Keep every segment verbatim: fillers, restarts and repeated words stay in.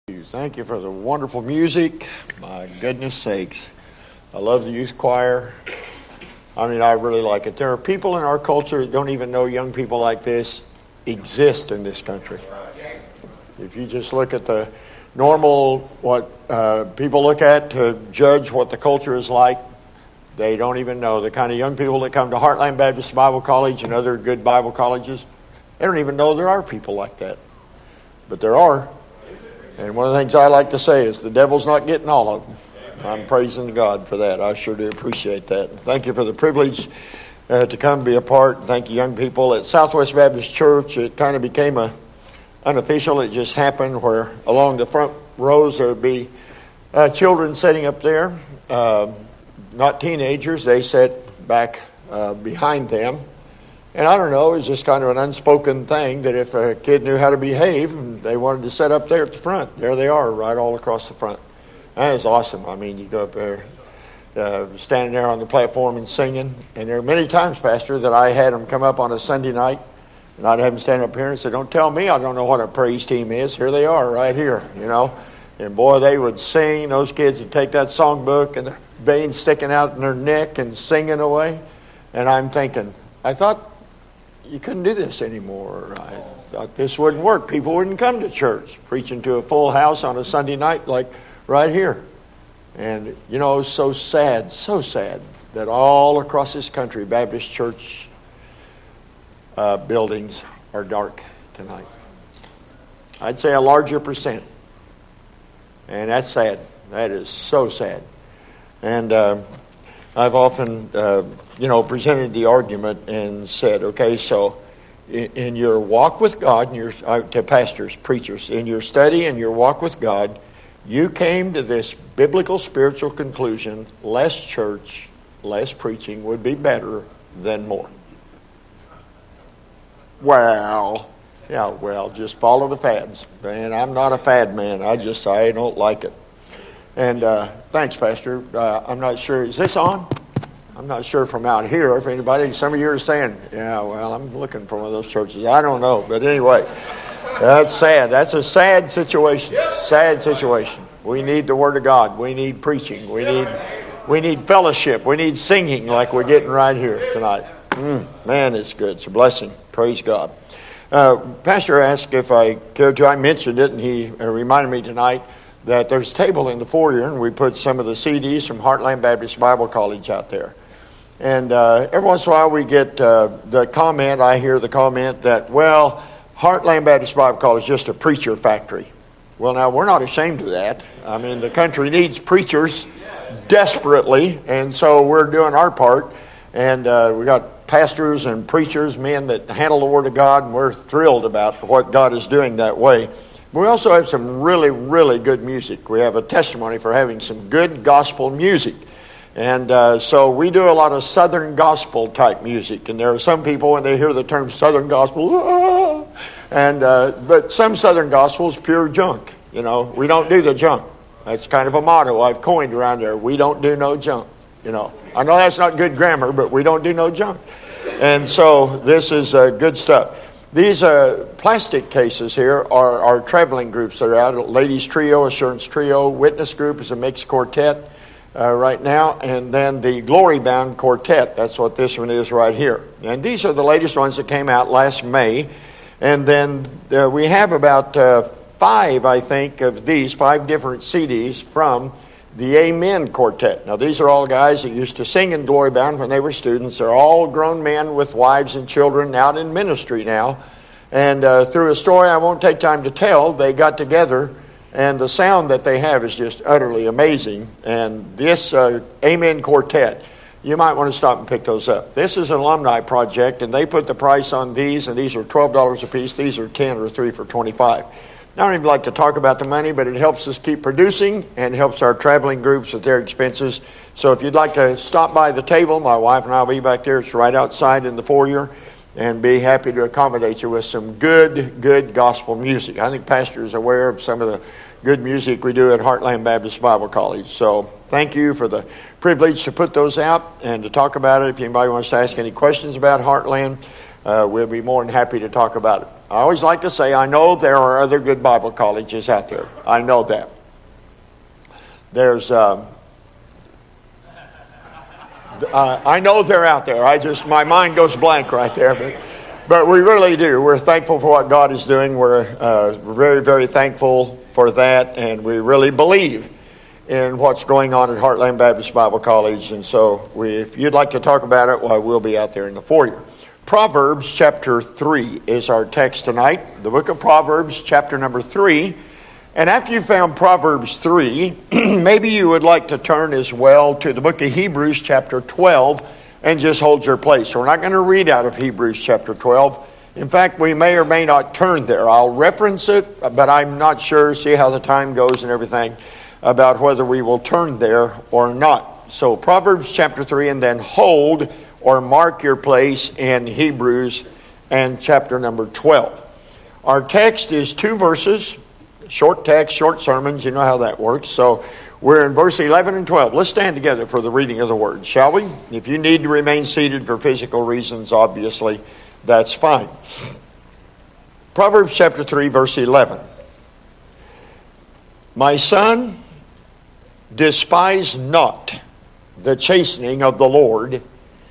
Thank you for the wonderful music. My goodness sakes. I love the youth choir. I mean, I really like it. There are people in our culture that don't even know young people like this exist in this country. If you just look at the normal, what uh, people look at to judge what the culture is like, they don't even know. The kind of young people that come to Heartland Baptist Bible College and other good Bible colleges, they don't even know there are people like that. But there are. And one of the things I like to say is the devil's not getting all of them. I'm praising God for that. I sure do appreciate that. Thank you for the privilege uh, to come be a part. Thank you, young people. At Southwest Baptist Church, it kind of became a unofficial. It just happened where along the front rows there would be uh, children sitting up there, uh, not teenagers. They sat back uh, behind them. And I don't know, it was just kind of an unspoken thing that if a kid knew how to behave and they wanted to sit up there at the front, there they are, right all across the front. That is awesome. I mean, you go up there, uh, standing there on the platform and singing. And there are many times, Pastor, that I had them come up on a Sunday night, and I'd have them stand up here and say, don't tell me I don't know what a praise team is. Here they are, right here, you know. And boy, they would sing. Those kids would take that songbook and the veins sticking out in their neck and singing away. And I'm thinking, I thought you couldn't do this anymore. I thought this wouldn't work. People wouldn't come to church preaching to a full house on a Sunday night like right here. And, you know, it's so sad, so sad that all across this country, Baptist church uh, buildings are dark tonight. I'd say a larger percent. And that's sad. That is so sad. And uh, I've often, uh, you know, presented the argument and said, okay, so in, in your walk with God, and your uh, to pastors, preachers, in your study and your walk with God, you came to this biblical spiritual conclusion: less church, less preaching would be better than more. Well, yeah, well, just follow the fads. And I'm not a fad man. I just, I don't like it. And uh, thanks, Pastor. Uh, I'm not sure. Is this on? I'm not sure from out here if anybody, some of you are saying, yeah, well, I'm looking for one of those churches. I don't know. But anyway, that's sad. That's a sad situation. Sad situation. We need the Word of God. We need preaching. We need we need fellowship. We need singing like we're getting right here tonight. Mm, man, it's good. It's a blessing. Praise God. Uh, Pastor asked if I cared to. I mentioned it, and he uh, reminded me tonight that there's a table in the foyer, and we put some of the C Ds from Heartland Baptist Bible College out there. And uh, every once in a while we get uh, the comment, I hear the comment that, well, Heartland Baptist Bible College is just a preacher factory. Well, now, we're not ashamed of that. I mean, the country needs preachers desperately, and so we're doing our part. And uh, we got pastors and preachers, men that handle the Word of God, and we're thrilled about what God is doing that way. We also have some really, really good music. We have a testimony for having some good gospel music. And uh, so we do a lot of Southern gospel type music. And there are some people, when they hear the term Southern gospel, ah! and uh, but some Southern gospel is pure junk. You know, we don't do the junk. That's kind of a motto I've coined around there. We don't do no junk. You know, I know that's not good grammar, but we don't do no junk. And so this is uh, good stuff. These uh, plastic cases here are our traveling groups that are out. Ladies Trio, Assurance Trio, Witness Group is a mixed quartet uh, right now, and then the Glory Bound Quartet. That's what this one is right here. And these are the latest ones that came out last May. And then uh, we have about uh, five, I think, of these, five different C Ds from the Amen Quartet. Now, these are all guys that used to sing in Glory Bound when they were students. They're all grown men with wives and children out in ministry now. And uh, through a story I won't take time to tell, they got together, and the sound that they have is just utterly amazing. And this uh, Amen Quartet, you might want to stop and pick those up. This is an alumni project, and they put the price on these, and these are twelve dollars a piece. These are ten or three for twenty-five dollars. I don't even like to talk about the money, but it helps us keep producing and helps our traveling groups with their expenses. So if you'd like to stop by the table, my wife and I will be back there. It's right outside in the foyer, and be happy to accommodate you with some good, good gospel music. I think Pastor is aware of some of the good music we do at Heartland Baptist Bible College. So thank you for the privilege to put those out and to talk about it. If anybody wants to ask any questions about Heartland, uh, we'll be more than happy to talk about it. I always like to say, I know there are other good Bible colleges out there. I know that. There's, um, uh, I know they're out there. I just, my mind goes blank right there. But, but we really do. We're thankful for what God is doing. We're uh, very, very thankful for that. And we really believe in what's going on at Heartland Baptist Bible College. And so we, if you'd like to talk about it, well, we'll be out there in the foyer. Proverbs chapter three is our text tonight. The book of Proverbs chapter number three. And after you found Proverbs three, maybe you would like to turn as well to the book of Hebrews chapter twelve and just hold your place. So we're not going to read out of Hebrews chapter twelve. In fact, we may or may not turn there. I'll reference it, but I'm not sure, see how the time goes and everything, about whether we will turn there or not. So Proverbs chapter three, and then hold or mark your place in Hebrews and chapter number twelve. Our text is two verses, short text, short sermons. You know how that works. So we're in verse eleven and twelve. Let's stand together for the reading of the word, shall we? If you need to remain seated for physical reasons, obviously, that's fine. Proverbs chapter three, verse eleven. My son, despise not the chastening of the Lord,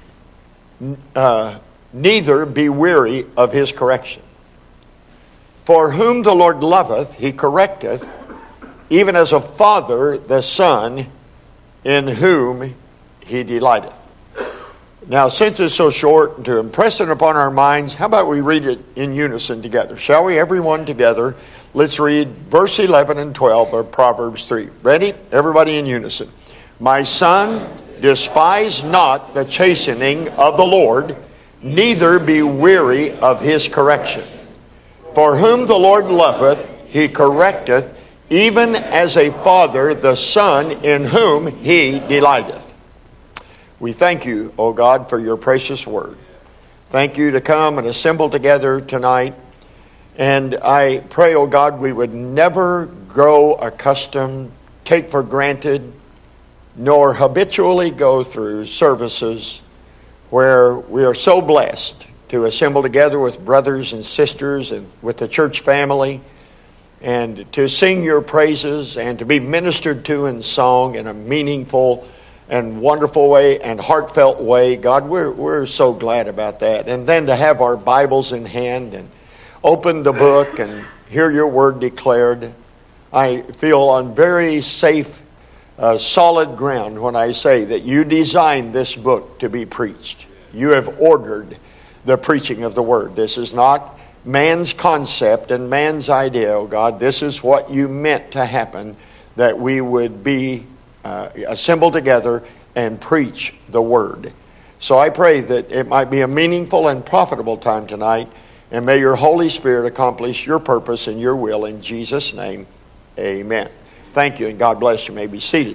uh, neither be weary of his correction. For whom the Lord loveth, he correcteth, even as a father the son in whom he delighteth. Now, since it's so short, and to impress it upon our minds, how about we read it in unison together? Shall we? Everyone together. Let's read verse eleven and twelve of Proverbs three. Ready? Everybody in unison. My son, despise not the chastening of the Lord, neither be weary of his correction. For whom the Lord loveth, he correcteth, even as a father the son in whom he delighteth. We thank you, O God, for your precious word. Thank you to come and assemble together tonight. And I pray, O God, we would never grow accustomed, take for granted, nor habitually go through services where we are so blessed to assemble together with brothers and sisters and with the church family and to sing your praises and to be ministered to in song in a meaningful and wonderful way and heartfelt way. God, we're, we're so glad about that. And then to have our Bibles in hand and open the book and hear your word declared. I feel on very safe Uh, solid ground when I say that you designed this book to be preached. You have ordered the preaching of the word. This is not man's concept and man's idea, oh God. This is what you meant to happen, that we would be uh, assembled together and preach the word. So I pray that it might be a meaningful and profitable time tonight, and may your Holy Spirit accomplish your purpose and your will in Jesus' name. Amen. Thank you, and God bless you. You may be seated.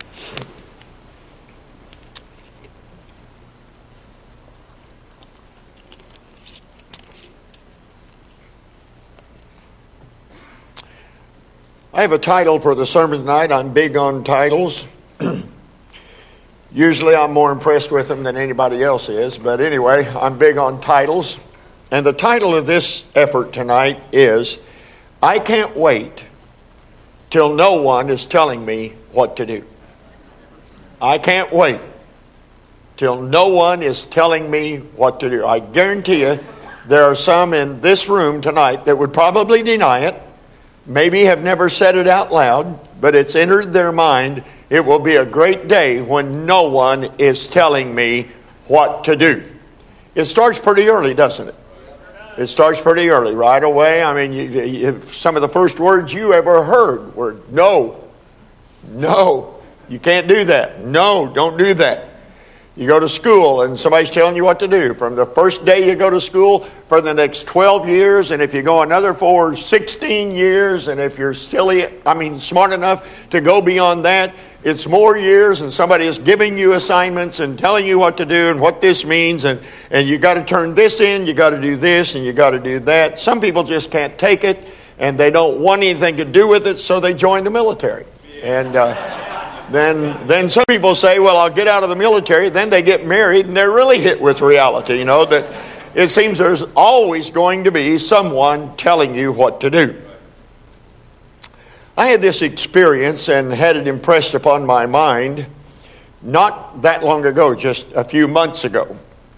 I have a title for the sermon tonight. I'm big on titles. Usually I'm more impressed with them than anybody else is, but anyway, I'm big on titles. And the title of this effort tonight is, I Can't Wait Till No One is Telling Me What to Do. I can't wait till no one is telling me what to do. I guarantee you there are some in this room tonight that would probably deny it, maybe have never said it out loud, but it's entered their mind. It will be a great day when no one is telling me what to do. It starts pretty early, doesn't it? It starts pretty early, right away. I mean, you, you, some of the first words you ever heard were no, no, you can't do that. No, don't do that. You go to school and somebody's telling you what to do. From the first day you go to school for the next twelve years, and if you go another for sixteen years, and if you're silly, I mean smart enough to go beyond that, it's more years, and somebody is giving you assignments and telling you what to do and what this means, and, and you got to turn this in, you got to do this, and you got to do that. Some people just can't take it, and they don't want anything to do with it, so they join the military. And uh, then then some people say, well, I'll get out of the military. Then they get married, and they're really hit with reality, you know, that it seems there's always going to be someone telling you what to do. I had this experience and had it impressed upon my mind not that long ago, just a few months ago.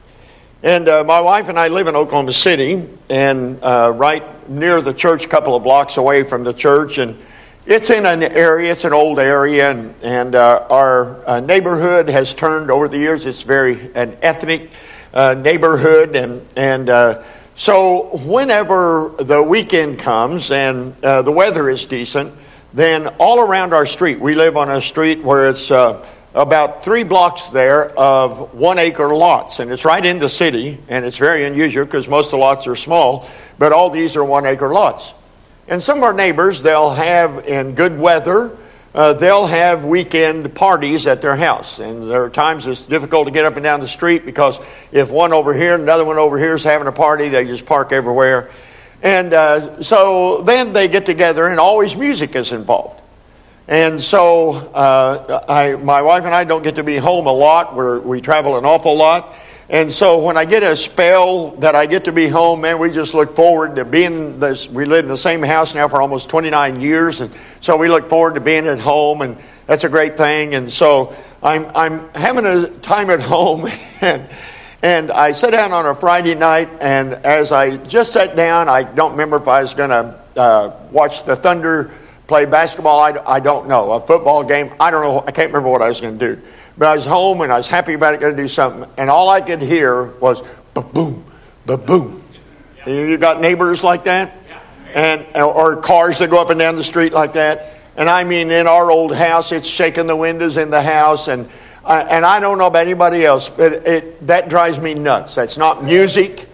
And uh, my wife and I live in Oklahoma City, and uh, right near the church, a couple of blocks away from the church. And it's in an area, it's an old area, and, and uh, our uh, neighborhood has turned over the years. It's very an ethnic uh, neighborhood, and and uh, so whenever the weekend comes and uh, the weather is decent, then all around our street, we live on a street where it's uh, about three blocks there of one acre lots, and it's right in the city, and it's very unusual because most of the lots are small, but all these are one acre lots. And some of our neighbors, they'll have, in good weather, uh, they'll have weekend parties at their house. And there are times it's difficult to get up and down the street because if one over here and another one over here is having a party, they just park everywhere. And uh, so then they get together, and always music is involved. And so uh, I, my wife and I don't get to be home a lot. We're, we travel an awful lot. And so when I get a spell that I get to be home, man, we just look forward to being this. We live in the same house now for almost twenty-nine years. And so we look forward to being at home, and that's a great thing. And so I'm, I'm having a time at home, and And I sat down on a Friday night, and as I just sat down, I don't remember if I was going to uh, watch the Thunder play basketball. I, I don't know. A football game. I don't know. I can't remember what I was going to do. But I was home, and I was happy about it, going to do something. And all I could hear was ba-boom, ba-boom. You got neighbors like that? And or cars that go up and down the street like that? And I mean, in our old house, it's shaking the windows in the house, and Uh, and I don't know about anybody else, but it, that drives me nuts. That's not music.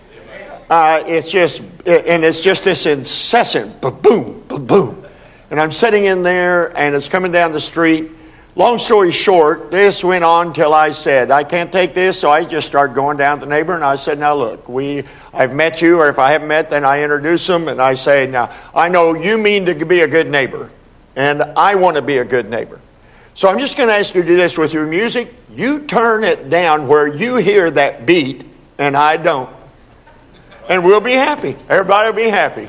Uh, it's just, and it's just this incessant ba-boom, ba-boom. And I'm sitting in there, and it's coming down the street. Long story short, this went on till I said, I can't take this, so I just started going down to the neighbor, and I said, now look, we, I've met you, or if I haven't met, then I introduce them, and I say, now, I know you mean to be a good neighbor, and I want to be a good neighbor. So I'm just going to ask you to do this with your music. You turn it down where you hear that beat, and I don't. And we'll be happy. Everybody will be happy.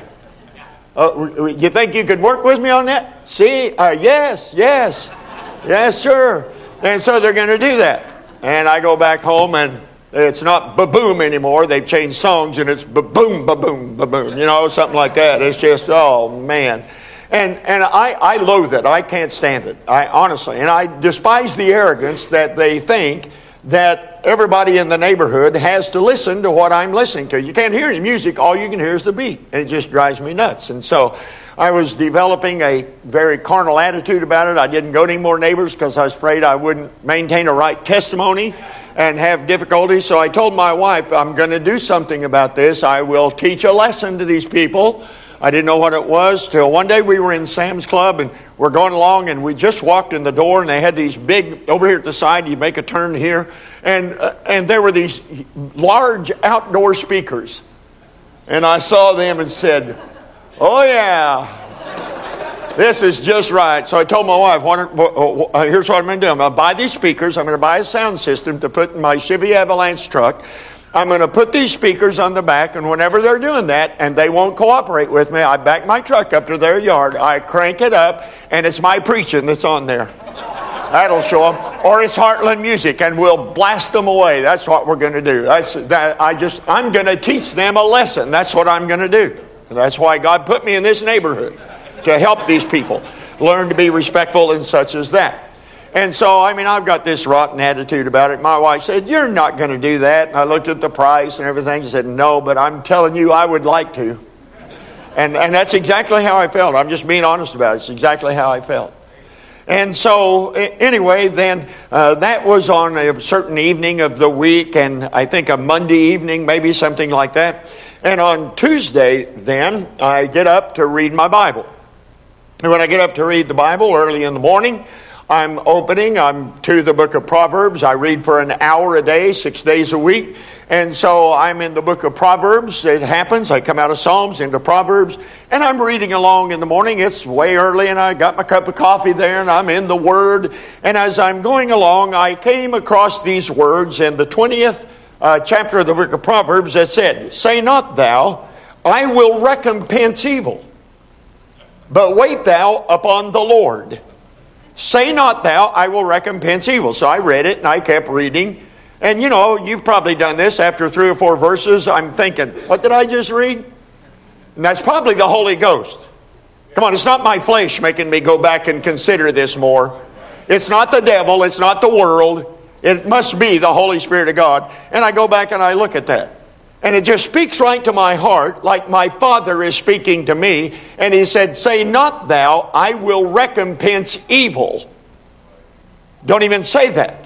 Uh, you think you could work with me on that? See? Uh, yes, yes. Yes, sure. And so they're going to do that. And I go back home, and it's not ba-boom anymore. They've changed songs, and it's ba-boom, ba-boom, ba-boom. You know, something like that. It's just, oh, man. And and I, I loathe it. I can't stand it. I honestly. And I despise the arrogance that they think that everybody in the neighborhood has to listen to what I'm listening to. You can't hear any music. All you can hear is the beat. And it just drives me nuts. And so I was developing a very carnal attitude about it. I didn't go to any more neighbors because I was afraid I wouldn't maintain a right testimony and have difficulty. So I told my wife, I'm going to do something about this. I will teach a lesson to these people. I didn't know what it was till one day we were in Sam's Club, and we're going along, and we just walked in the door, and they had these big, over here at the side, you make a turn here, and uh, and there were these large outdoor speakers. And I saw them and said, oh yeah, this is just right. So I told my wife, what, uh, here's what I'm going to do. I'm going to buy these speakers. I'm going to buy a sound system to put in my Chevy Avalanche truck. I'm going to put these speakers on the back, and whenever they're doing that and they won't cooperate with me, I back my truck up to their yard, I crank it up, and it's my preaching that's on there. That'll show them. Or it's Heartland music, and we'll blast them away. That's what we're going to do. That's that. I just, I'm going to teach them a lesson. That's what I'm going to do. And that's why God put me in this neighborhood, to help these people learn to be respectful and such as that. And so, I mean, I've got this rotten attitude about it. My wife said, you're not going to do that. And I looked at the price and everything. She said, no, but I'm telling you, I would like to. And and that's exactly how I felt. I'm just being honest about it. It's exactly how I felt. And so, anyway, then uh, that was on a certain evening of the week, and I think a Monday evening, maybe something like that. And on Tuesday, then, I get up to read my Bible. And when I get up to read the Bible early in the morning, I'm opening, I'm to the book of Proverbs. I read for an hour a day, six days a week. And so I'm in the book of Proverbs. It happens. I come out of Psalms into Proverbs. And I'm reading along in the morning. It's way early, and I got my cup of coffee there, and I'm in the Word. And as I'm going along, I came across these words in the twentieth uh, chapter of the book of Proverbs that said, "Say not thou, I will recompense evil, but wait thou upon the Lord. Say not thou, I will recompense evil." So I read it and I kept reading. And you know, you've probably done this. After three or four verses, I'm thinking, what did I just read? And that's probably the Holy Ghost. Come on, it's not my flesh making me go back and consider this more. It's not the devil. It's not the world. It must be the Holy Spirit of God. And I go back and I look at that. And it just speaks right to my heart, like my Father is speaking to me. And He said, "Say not thou, I will recompense evil." Don't even say that.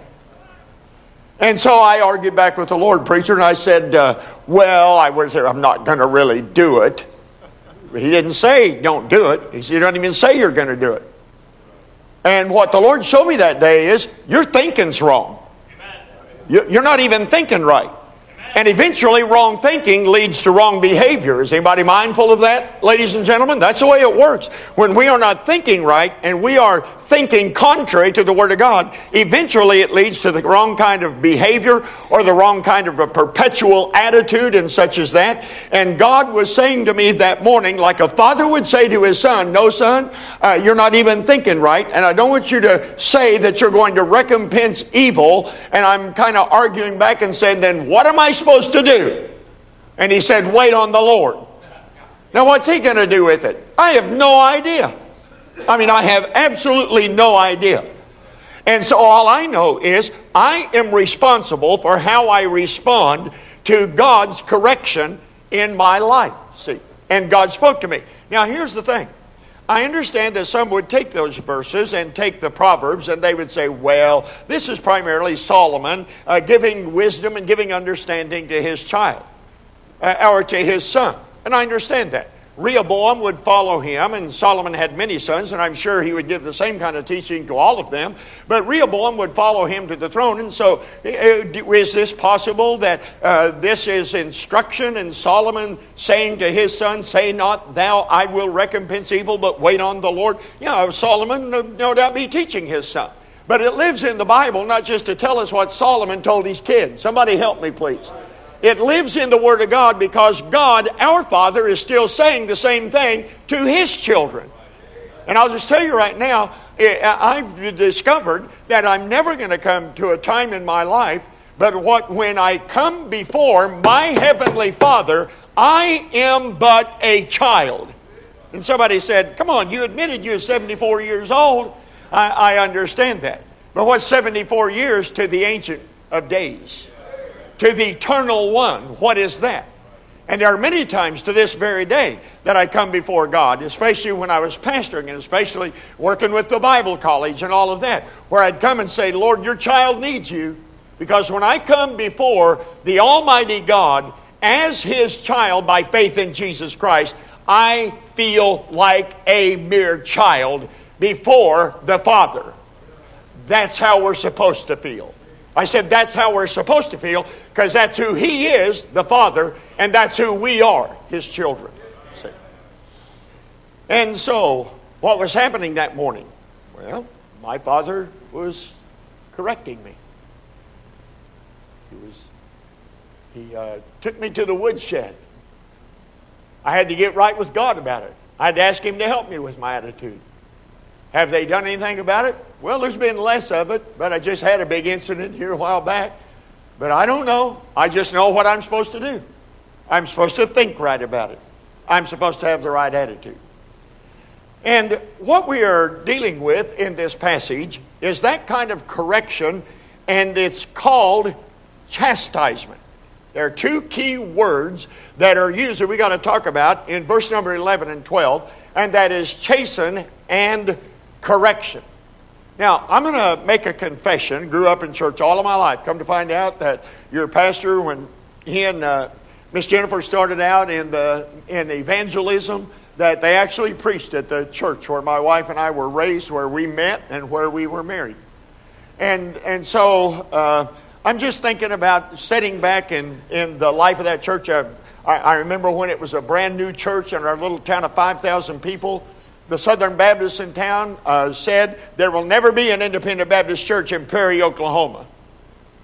And so I argued back with the Lord, preacher, and I said, uh, well, I was there, I'm not going to really do it. He didn't say don't do it. He said, "You don't even say you're going to do it." And what the Lord showed me that day is, your thinking's wrong. You're not even thinking right. And eventually wrong thinking leads to wrong behavior. Is anybody mindful of that, ladies and gentlemen? That's the way it works. When we are not thinking right and we are thinking contrary to the Word of God, eventually it leads to the wrong kind of behavior or the wrong kind of a perpetual attitude and such as that. And God was saying to me that morning, like a father would say to his son, "No, son, uh, you're not even thinking right, and I don't want you to say that you're going to recompense evil." And I'm kind of arguing back and saying, "Then what am I supposed to do?" And he said, "Wait on the Lord." Now what's He going to do with it? I have no idea. I mean, I have absolutely no idea. And so all I know is I am responsible for how I respond to God's correction in my life. See, and God spoke to me. Now here's the thing. I understand that some would take those verses and take the Proverbs and they would say, well, this is primarily Solomon uh, giving wisdom and giving understanding to his child uh, or to his son. And I understand that. Rehoboam would follow him, and Solomon had many sons, and I'm sure he would give the same kind of teaching to all of them. But Rehoboam would follow him to the throne, and so is this possible that uh, this is instruction, and Solomon saying to his son, "Say not thou, I will recompense evil, but wait on the Lord"? Yeah, you know, Solomon no doubt be teaching his son. But it lives in the Bible, not just to tell us what Solomon told his kids. Somebody help me, please. It lives in the Word of God because God, our Father, is still saying the same thing to His children. And I'll just tell you right now, I've discovered that I'm never going to come to a time in my life, but what when I come before my Heavenly Father, I am but a child. And somebody said, "Come on, you admitted you're seventy-four years old." I, I understand that. But what's seventy-four years to the Ancient of Days? To the Eternal One, what is that? And there are many times to this very day that I come before God, especially when I was pastoring and especially working with the Bible college and all of that, where I'd come and say, "Lord, your child needs you." Because when I come before the Almighty God as His child by faith in Jesus Christ, I feel like a mere child before the Father. That's how we're supposed to feel. I said that's how we're supposed to feel because that's who He is, the Father, and that's who we are, His children. See? And so, what was happening that morning? Well, my father was correcting me. He was. He uh, took me to the woodshed. I had to get right with God about it. I had to ask Him to help me with my attitude. Have they done anything about it? Well, there's been less of it, but I just had a big incident here a while back. But I don't know. I just know what I'm supposed to do. I'm supposed to think right about it. I'm supposed to have the right attitude. And what we are dealing with in this passage is that kind of correction, and it's called chastisement. There are two key words that are used that we got to talk about in verse number eleven and twelve, and that is chasten and correction. Now, I'm going to make a confession. Grew up in church all of my life. Come to find out that your pastor, when he and uh, Miss Jennifer started out in the in evangelism, that they actually preached at the church where my wife and I were raised, where we met, and where we were married. And and so uh, I'm just thinking about sitting back in, in the life of that church. I, I remember when it was a brand new church in our little town of five thousand people. The Southern Baptists in town uh, said there will never be an independent Baptist church in Perry, Oklahoma.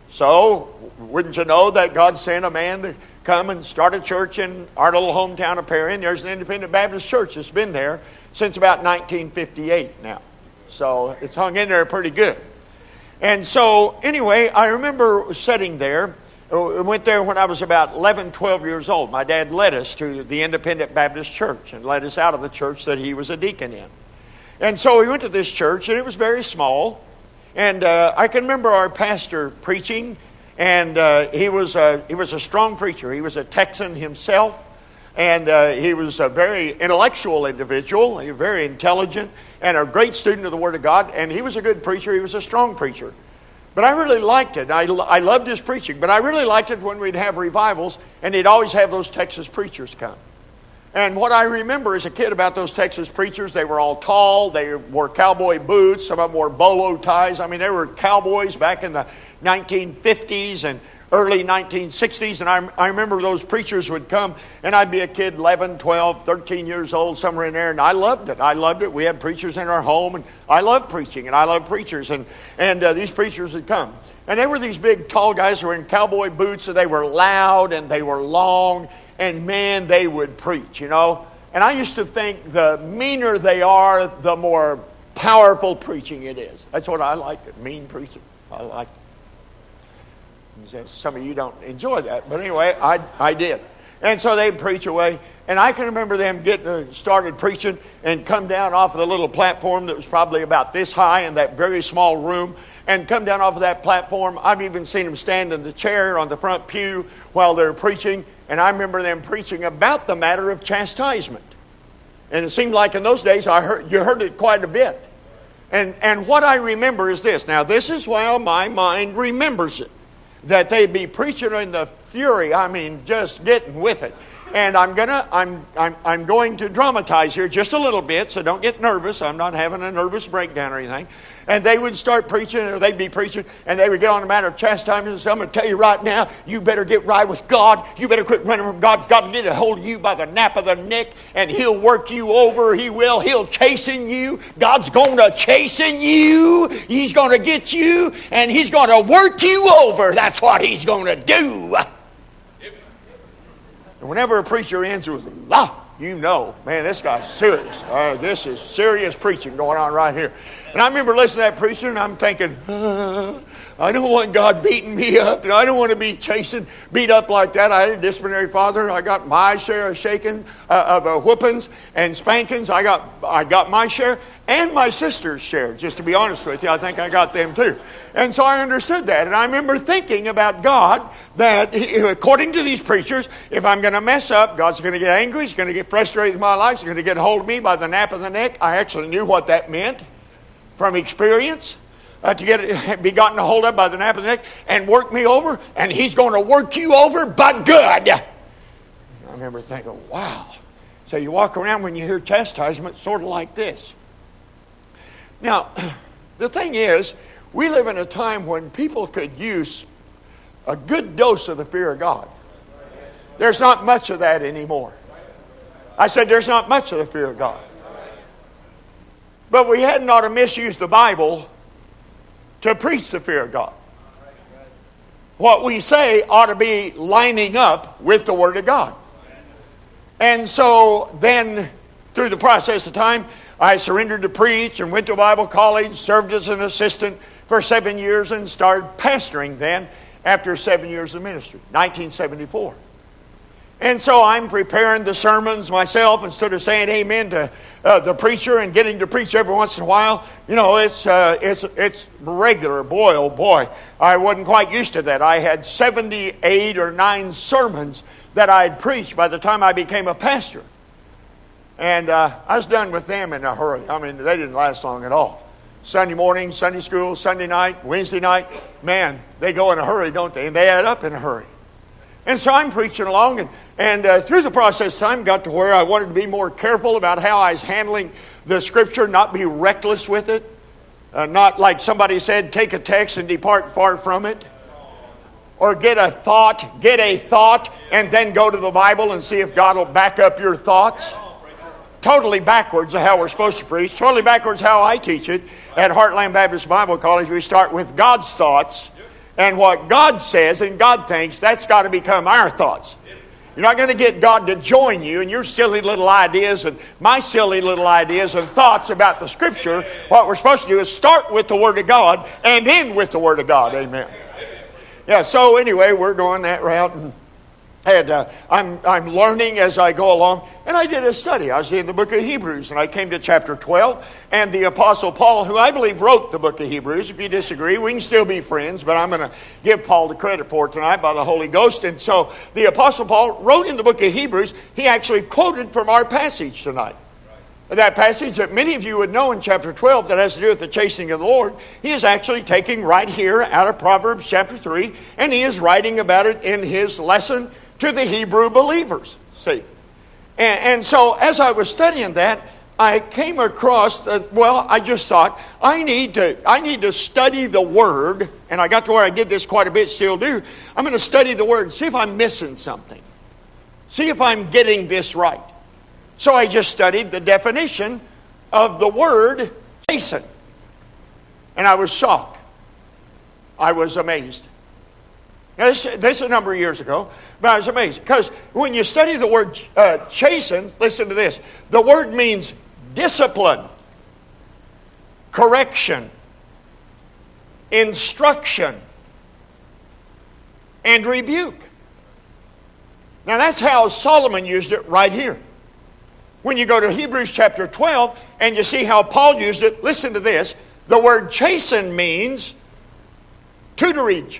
So, wouldn't you know that God sent a man to come and start a church in our little hometown of Perry? There's an Independent Baptist church that's been there since about nineteen fifty-eight now. So, it's hung in there pretty good. And so, anyway, I remember sitting there. I went there when I was about eleven, twelve years old. My dad led us to the Independent Baptist church and led us out of the church that he was a deacon in. And so we went to this church, and it was very small. And uh, I can remember our pastor preaching, and uh, he was a, he was a strong preacher. He was a Texan himself, and uh, he was a very intellectual individual, he was very intelligent, and a great student of the Word of God. And he was a good preacher. He was a strong preacher. But I really liked it. I, I loved his preaching, but I really liked it when we'd have revivals, and he'd always have those Texas preachers come. And what I remember as a kid about those Texas preachers, they were all tall, they wore cowboy boots, some of them wore bolo ties. I mean, they were cowboys back in the nineteen fifties and early nineteen sixties. And I, I remember those preachers would come, and I'd be a kid, eleven, twelve, thirteen years old, somewhere in there, and I loved it. I loved it. We had preachers in our home, and I loved preaching, and I loved preachers. And, and uh, these preachers would come. And they were these big, tall guys who were in cowboy boots, and they were loud, and they were long. And man, they would preach, you know. And I used to think the meaner they are, the more powerful preaching it is. That's what I liked, it, mean preaching. I liked it. Some of you don't enjoy that, but anyway, I, I did. And so they'd preach away. And I can remember them getting uh, started preaching and come down off of the little platform that was probably about this high in that very small room. And come down off of that platform. I've even seen them stand in the chair on the front pew while they're preaching. And I remember them preaching about the matter of chastisement. And it seemed like in those days I heard you heard it quite a bit. And, and what I remember is this. Now, this is how my mind remembers it. That they'd be preaching in the fury. I mean, just getting with it. And I'm gonna, I'm, I'm, I'm going to dramatize here just a little bit, so don't get nervous. I'm not having a nervous breakdown or anything. And they would start preaching, or they'd be preaching, and they would get on the matter of chastisement and say, I'm going to tell you right now, you better get right with God. You better quit running from God. God will get a hold of you by the nape of the neck, and He'll work you over. He will. He'll chasten you. God's going to chasten you. He's going to get you, and He's going to work you over. That's what He's going to do. And whenever a preacher ends with, la, you know, man, this guy's serious. Uh, this is serious preaching going on right here. And I remember listening to that preacher, and I'm thinking, uh, I don't want God beating me up, and I don't want to be chasing, beat up like that. I had a disciplinary father. I got my share of shaking, uh, of uh, whoopings and spankings. I got, I got my share, and my sister's share. Just to be honest with you, I think I got them too. And so I understood that, and I remember thinking about God that, according to these preachers, if I'm going to mess up, God's going to get angry. He's going to get frustrated with my life. He's going to get a hold of me by the nape of the neck. I actually knew what that meant from experience. Uh, to get be gotten a hold of by the nape of the neck and work me over, and He's going to work you over, but good. I remember thinking, wow. So you walk around when you hear chastisement sort of like this. Now, the thing is, we live in a time when people could use a good dose of the fear of God. There's not much of that anymore. I said there's not much of the fear of God. But we hadn't ought to misuse the Bible to preach the fear of God. What we say ought to be lining up with the Word of God. And so then, through the process of time, I surrendered to preach and went to Bible college, served as an assistant for seven years, and started pastoring then after seven years of ministry, nineteen seventy-four. And so I'm preparing the sermons myself instead of saying amen to uh, the preacher and getting to preach every once in a while. You know, it's uh, it's it's regular. Boy, oh boy, I wasn't quite used to that. I had seventy-eight or nine sermons that I had preached by the time I became a pastor. And uh, I was done with them in a hurry. I mean, they didn't last long at all. Sunday morning, Sunday school, Sunday night, Wednesday night, man, they go in a hurry, don't they? And they add up in a hurry. And so I'm preaching along, and, and uh, through the process of time, got to where I wanted to be more careful about how I was handling the Scripture, not be reckless with it. Uh, not like somebody said, take a text and depart far from it. Or get a thought, get a thought, and then go to the Bible and see if God will back up your thoughts. Totally backwards of how we're supposed to preach. Totally backwards how I teach it. At Heartland Baptist Bible College, we start with God's thoughts. And what God says and God thinks, that's got to become our thoughts. You're not going to get God to join you in your silly little ideas and my silly little ideas and thoughts about the Scripture. What we're supposed to do is start with the Word of God and end with the Word of God. Amen. Yeah, so anyway, we're going that route. And, and uh, I'm, I'm learning as I go along. And I did a study. I was in the book of Hebrews, and I came to chapter twelve. And the Apostle Paul, who I believe wrote the book of Hebrews, if you disagree, we can still be friends, but I'm going to give Paul the credit for it tonight by the Holy Ghost. And so the Apostle Paul wrote in the book of Hebrews, he actually quoted from our passage tonight. That passage that many of you would know in chapter twelve that has to do with the chastening of the Lord, he is actually taking right here out of Proverbs chapter three, and he is writing about it in his lesson to the Hebrew believers. See? And, and so as I was studying that, I came across, uh, well, I just thought, I need to I need to study the Word, and I got to where I did this quite a bit, still do. I'm going to study the Word, see if I'm missing something. See if I'm getting this right. So I just studied the definition of the word chasten. And I was shocked. I was amazed. Now this, this is a number of years ago, but I was amazed. Because when you study the word uh, chasten, listen to this. The word means discipline, correction, instruction, and rebuke. Now that's how Solomon used it right here. When you go to Hebrews chapter twelve and you see how Paul used it, listen to this. The word chasten means tutorage.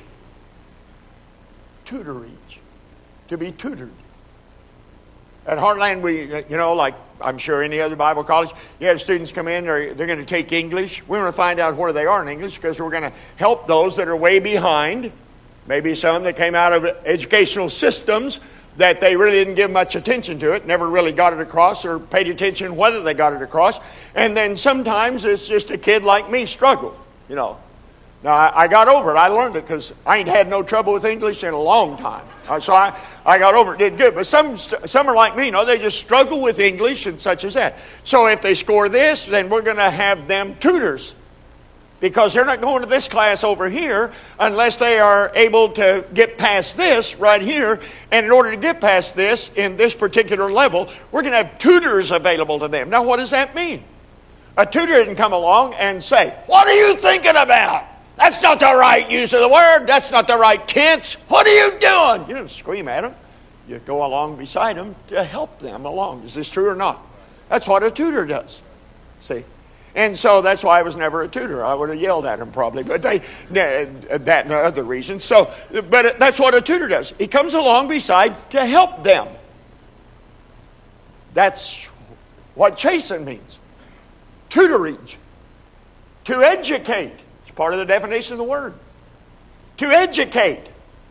Tutorage. To be tutored. At Heartland, we, you know, like I'm sure any other Bible college, you have students come in, they're, they're going to take English. We want to find out where they are in English because we're going to help those that are way behind. Maybe some that came out of educational systems that they really didn't give much attention to it, never really got it across or paid attention whether they got it across. And then sometimes it's just a kid like me struggle, you know. Now, I, I got over it. I learned it because I ain't had no trouble with English in a long time. Uh, so I, I got over it, did good. But some, some are like me, you know, they just struggle with English and such as that. So if they score this, then we're going to have them tutors. Because they're not going to this class over here unless they are able to get past this right here. And in order to get past this in this particular level, we're going to have tutors available to them. Now, what does that mean? A tutor didn't come along and say, "What are you thinking about? That's not the right use of the word. That's not the right tense. What are you doing?" You don't scream at them. You go along beside them to help them along. Is this true or not? That's what a tutor does. See? And so that's why I was never a tutor. I would have yelled at them probably, but they, that and other reasons. So, but that's what a tutor does. He comes along beside to help them. That's what chasten means. Tutorage. To educate. It's part of the definition of the word. To educate.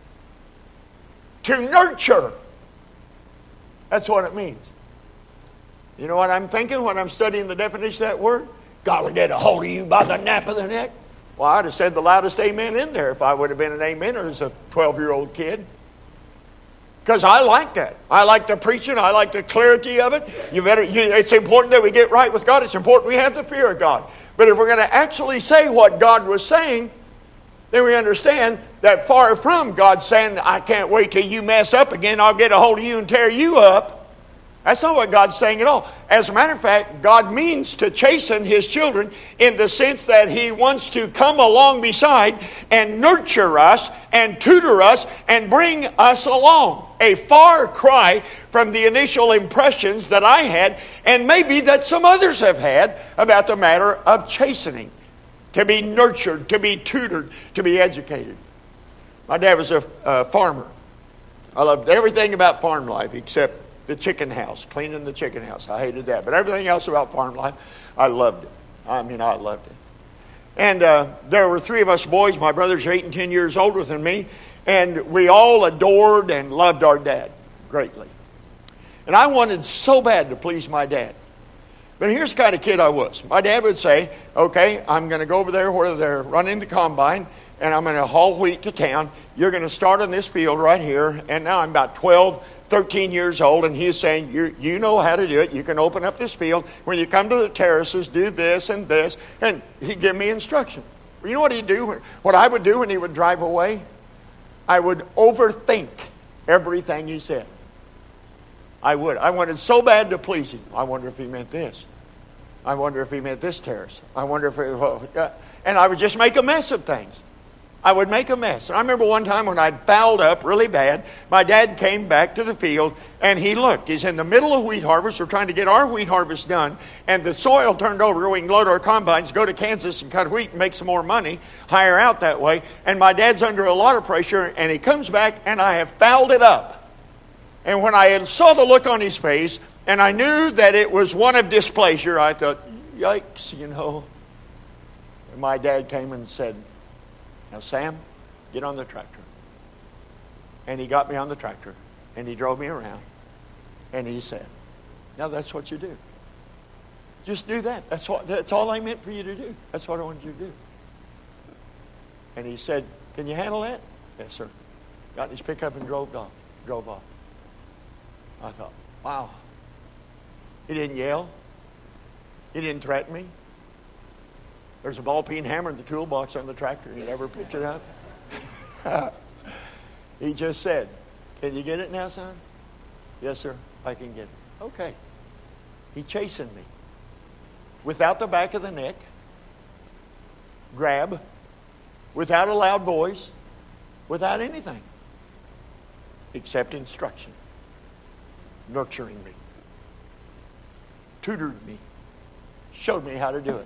To nurture. That's what it means. You know what I'm thinking when I'm studying the definition of that word? God will get a hold of you by the nape of the neck. Well, I'd have said the loudest amen in there if I would have been an amener as a twelve-year-old kid. Because I like that. I like the preaching. I like the clarity of it. You better. You, it's important that we get right with God. It's important we have the fear of God. But if we're going to actually say what God was saying, then we understand that far from God saying, "I can't wait till you mess up again. I'll get a hold of you and tear you up." That's not what God's saying at all. As a matter of fact, God means to chasten His children in the sense that He wants to come along beside and nurture us and tutor us and bring us along. A far cry from the initial impressions that I had and maybe that some others have had about the matter of chastening. To be nurtured, to be tutored, to be educated. My dad was a, a farmer. I loved everything about farm life except the chicken house, cleaning the chicken house. I hated that. But everything else about farm life, I loved it. I mean, I loved it. And uh, there were three of us boys. My brothers are eight and ten years older than me. And we all adored and loved our dad greatly. And I wanted so bad to please my dad. But here's the kind of kid I was. My dad would say, "Okay, I'm going to go over there where they're running the combine, and I'm going to haul wheat to town. You're going to start on this field right here." And now I'm about twelve, thirteen years old, and he's saying, you you know how to do it. You can open up this field. When you come to the terraces, do this and this. And he'd give me instruction. You know what he'd do? What I would do when he would drive away? I would overthink everything he said. I would. I wanted so bad to please him. I wonder if he meant this. I wonder if he meant this terrace. I wonder if it, well, and I would just make a mess of things. I would make a mess. And I remember one time when I'd fouled up really bad, my dad came back to the field and he looked. He's in the middle of wheat harvest. We're trying to get our wheat harvest done. And the soil turned over. We can load our combines, go to Kansas and cut wheat and make some more money, hire out that way. And my dad's under a lot of pressure and he comes back and I have fouled it up. And when I saw the look on his face and I knew that it was one of displeasure, I thought, yikes, you know. And my dad came and said, now, Sam, get on the tractor. And he got me on the tractor, and he drove me around, and he said, now that's what you do. Just do that. That's what. That's all I meant for you to do. That's what I wanted you to do. And he said, can you handle that? Yes, sir. Got in his pickup and drove off. Drove off. I thought, wow. He didn't yell. He didn't threaten me. There's a ball peen hammer in the toolbox on the tractor. He never picked it up. He just said, can you get it now, son? Yes, sir, I can get it. Okay. He chastened me. Without the back of the neck. Grab. Without a loud voice. Without anything. Except instruction. Nurturing me. Tutored me. Showed me how to do it.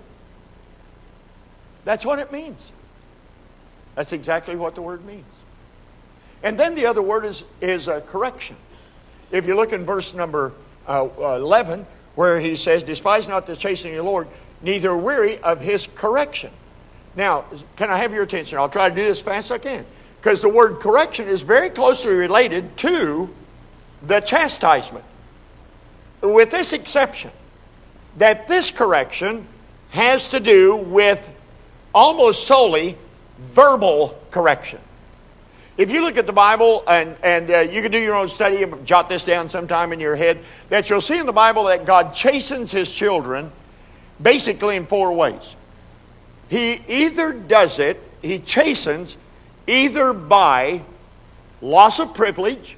That's what it means. That's exactly what the word means. And then the other word is, is uh, correction. If you look in verse number uh, eleven, where he says, despise not the chastening of the Lord, neither weary of his correction. Now, can I have your attention? I'll try to do this as fast as I can. Because the word correction is very closely related to the chastisement. With this exception, that this correction has to do with almost solely verbal correction. If you look at the Bible, and, and uh, you can do your own study and jot this down sometime in your head, that you'll see in the Bible that God chastens his children basically in four ways. He either does it, he chastens either by loss of privilege,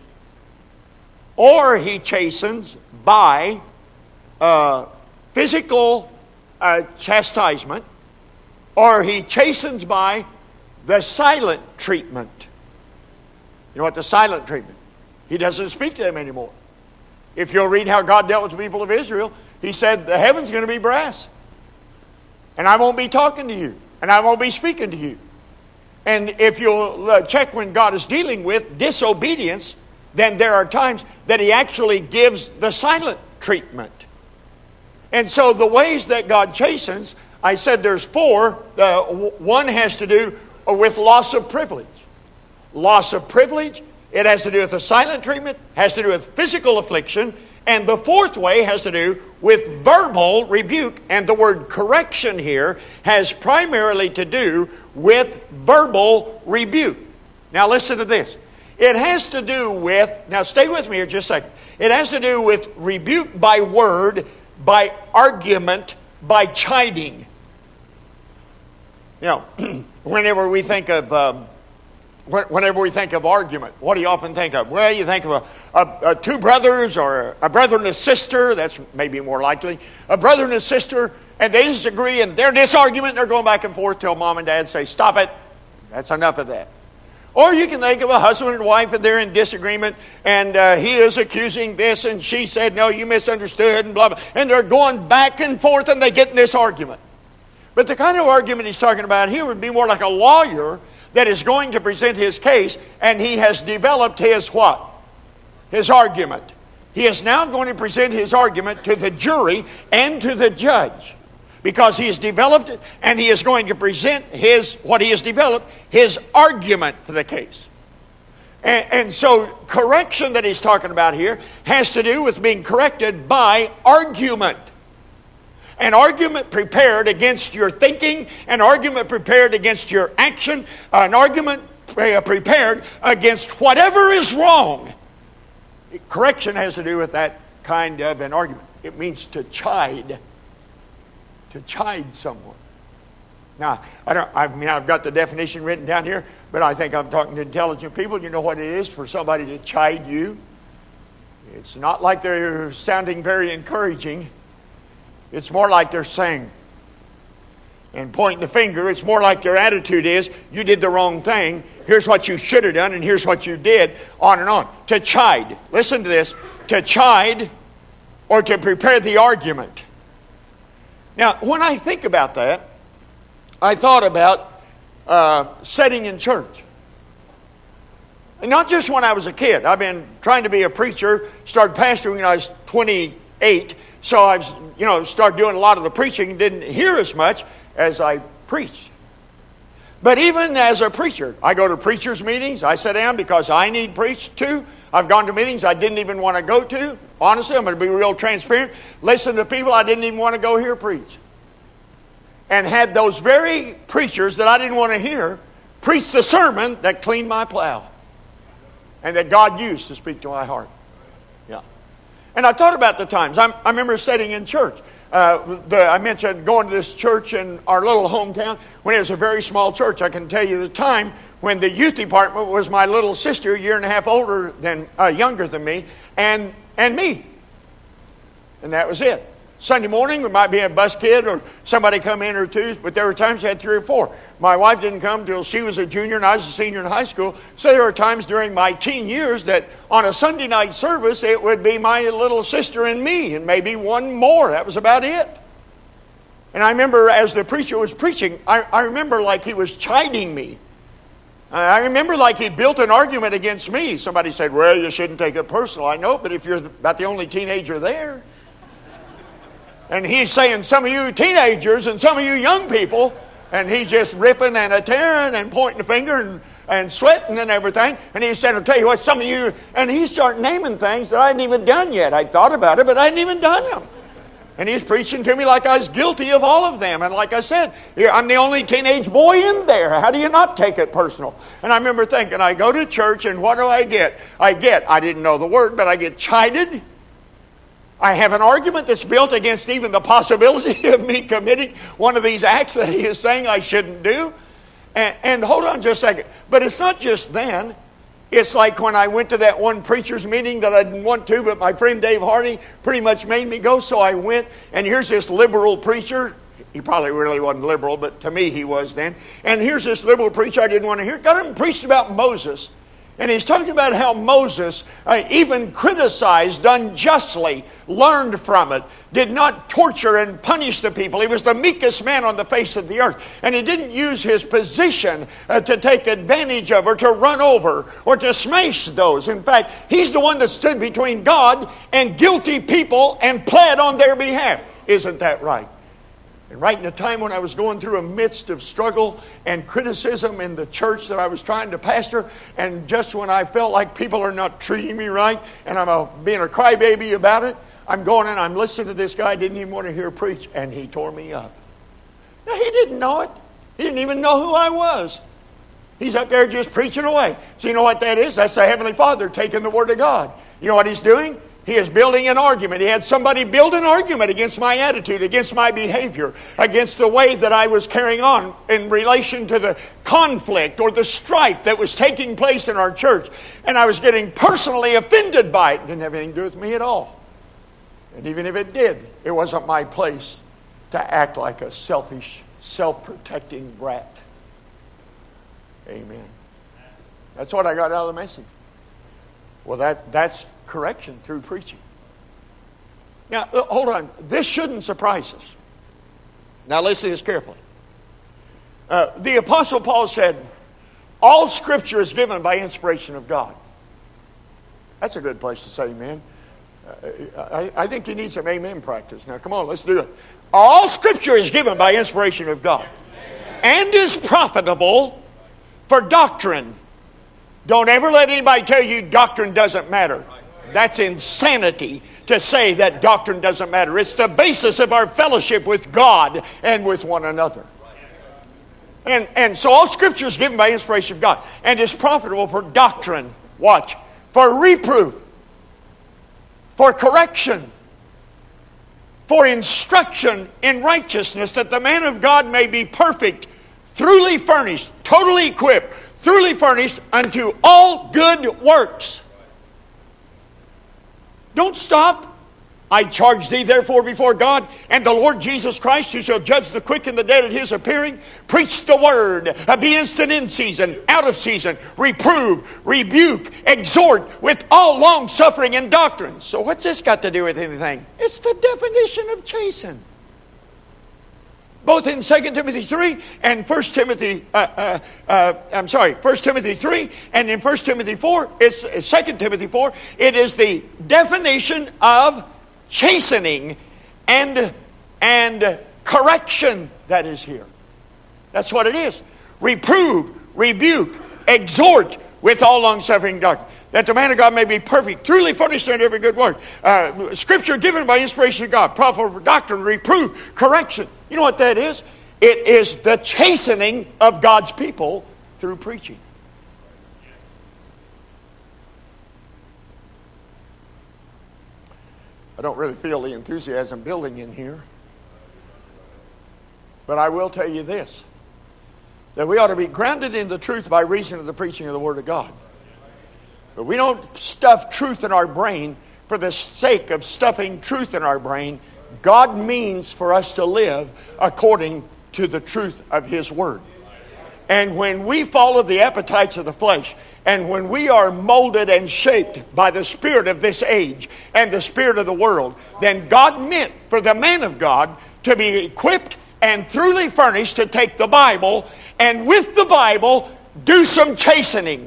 or he chastens by uh, physical uh, chastisement, or he chastens by the silent treatment. You know what the silent treatment? He doesn't speak to them anymore. If you'll read how God dealt with the people of Israel, he said, the heaven's going to be brass. And I won't be talking to you. And I won't be speaking to you. And if you'll uh, check when God is dealing with disobedience, then there are times that he actually gives the silent treatment. And so the ways that God chastens, I said there's four. Uh, one has to do with loss of privilege. Loss of privilege, it has to do with the silent treatment, has to do with physical affliction, and the fourth way has to do with verbal rebuke. And the word correction here has primarily to do with verbal rebuke. Now listen to this. It has to do with, now stay with me here just a second. It has to do with rebuke by word, by argument, by chiding. You know, whenever we think of um, whenever we think of argument, what do you often think of? Well, you think of a, a, a two brothers or a brother and a sister. That's maybe more likely. A brother and a sister, and they disagree, and they're disargument. They're going back and forth till mom and dad say, "Stop it! That's enough of that." Or you can think of a husband and wife, and they're in disagreement, and uh, he is accusing this, and she said, "No, you misunderstood," and blah blah. And they're going back and forth, and they get in this argument. But the kind of argument he's talking about here would be more like a lawyer that is going to present his case, and he has developed his what? His argument. He is now going to present his argument to the jury and to the judge, because he has developed it, and he is going to present his, what he has developed, his argument for the case. And, and so correction that he's talking about here has to do with being corrected by argument. An argument prepared against your thinking, an argument prepared against your action, an argument prepared against whatever is wrong. Correction has to do with that kind of an argument. It means to chide. To chide someone. Now, I don't. I mean, I've got the definition written down here, but I think I'm talking to intelligent people. You know what it is for somebody to chide you? It's not like they're sounding very encouraging. It's more like they're saying, and pointing the finger. It's more like their attitude is, you did the wrong thing. Here's what you should have done, and here's what you did, on and on. To chide. Listen to this. To chide or to prepare the argument. Now, when I think about that, I thought about uh, sitting in church. And not just when I was a kid. I've been trying to be a preacher, started pastoring when I was twenty-eight. So I was, you know, started doing a lot of the preaching, didn't hear as much as I preached. But even as a preacher, I go to preachers' meetings. I sit down because I need preached too. I've gone to meetings I didn't even want to go to. Honestly, I'm going to be real transparent. Listen to people I didn't even want to go hear preach. And had those very preachers that I didn't want to hear preach the sermon that cleaned my plow. And that God used to speak to my heart. Yeah. And I thought about the times. I'm, I remember sitting in church. Uh, the, I mentioned going to this church in our little hometown when it was a very small church. I can tell you the time when the youth department was my little sister, a year and a half older than, uh, younger than me, and and me. And that was it. Sunday morning, there might be a bus kid or somebody come in or two, but there were times you had three or four. My wife didn't come until she was a junior and I was a senior in high school. So there were times during my teen years that on a Sunday night service, it would be my little sister and me and maybe one more. That was about it. And I remember as the preacher was preaching, I, I remember like he was chiding me. I remember like he built an argument against me. Somebody said, well, you shouldn't take it personal. I know, but if you're about the only teenager there. And he's saying some of you teenagers and some of you young people, and he's just ripping and a tearing and pointing the finger and, and sweating and everything. And he said, I'll tell you what, some of you, and he started naming things that I hadn't even done yet. I thought about it, but I hadn't even done them. And he's preaching to me like I was guilty of all of them. And like I said, I'm the only teenage boy in there. How do you not take it personal? And I remember thinking, I go to church and what do I get? I get, I didn't know the word, but I get chided. I have an argument that's built against even the possibility of me committing one of these acts that he is saying I shouldn't do. And, and hold on just a second. But it's not just then. It's like when I went to that one preacher's meeting that I didn't want to, but my friend Dave Hardy pretty much made me go, so I went. And here's this liberal preacher. He probably really wasn't liberal, but to me he was then. And here's this liberal preacher I didn't want to hear. Got up and preached about Moses. And he's talking about how Moses, uh, even criticized unjustly, learned from it, did not torture and punish the people. He was the meekest man on the face of the earth. And he didn't use his position uh, to take advantage of or to run over or to smash those. In fact, he's the one that stood between God and guilty people and pled on their behalf. Isn't that right? And right in a time when I was going through a midst of struggle and criticism in the church that I was trying to pastor, and just when I felt like people are not treating me right, and I'm a, being a crybaby about it, I'm going and I'm listening to this guy I didn't even want to hear preach, and he tore me up. Now, he didn't know it. He didn't even know who I was. He's up there just preaching away. So you know what that is? That's the Heavenly Father taking the Word of God. You know what He's doing? He is building an argument. He had somebody build an argument against my attitude, against my behavior, against the way that I was carrying on in relation to the conflict or the strife that was taking place in our church. And I was getting personally offended by it. It didn't have anything to do with me at all. And even if it did, it wasn't my place to act like a selfish, self-protecting brat. Amen. That's what I got out of the message. Well, that that's correction through preaching. Now, hold on. This shouldn't surprise us. Now, listen to this carefully. Uh, the Apostle Paul said, all Scripture is given by inspiration of God. That's a good place to say amen. Uh, I, I think you need some amen practice. Now, come on, let's do it. All Scripture is given by inspiration of God and is profitable for doctrine. Don't ever let anybody tell you doctrine doesn't matter. That's insanity to say that doctrine doesn't matter. It's the basis of our fellowship with God and with one another. And, and so all Scripture is given by inspiration of God and is profitable for doctrine. Watch. For reproof. For correction. For instruction in righteousness, that the man of God may be perfect, thoroughly furnished, totally equipped, thoroughly furnished unto all good works. Don't stop. I charge thee therefore before God and the Lord Jesus Christ, who shall judge the quick and the dead at his appearing. Preach the word. Be instant in season, out of season. Reprove, rebuke, exhort with all long suffering and doctrine. So what's this got to do with anything? It's the definition of chasten. Both in Second Timothy three and First Timothy, uh, uh, uh, I'm sorry, First Timothy three and in First Timothy four, it's Second Timothy four, it is the definition of chastening and, and correction that is here. That's what it is. Reprove, rebuke, exhort with all long-suffering doctrine, that the man of God may be perfect, truly furnished unto every good work. Uh, scripture given by inspiration of God, profitable for doctrine, reproof, correction. You know what that is? It is the chastening of God's people through preaching. I don't really feel the enthusiasm building in here. But I will tell you this, that we ought to be grounded in the truth by reason of the preaching of the Word of God. But we don't stuff truth in our brain for the sake of stuffing truth in our brain. God means for us to live according to the truth of His Word. And when we follow the appetites of the flesh, and when we are molded and shaped by the spirit of this age and the spirit of the world, then God meant for the man of God to be equipped and thoroughly furnished to take the Bible and with the Bible do some chastening.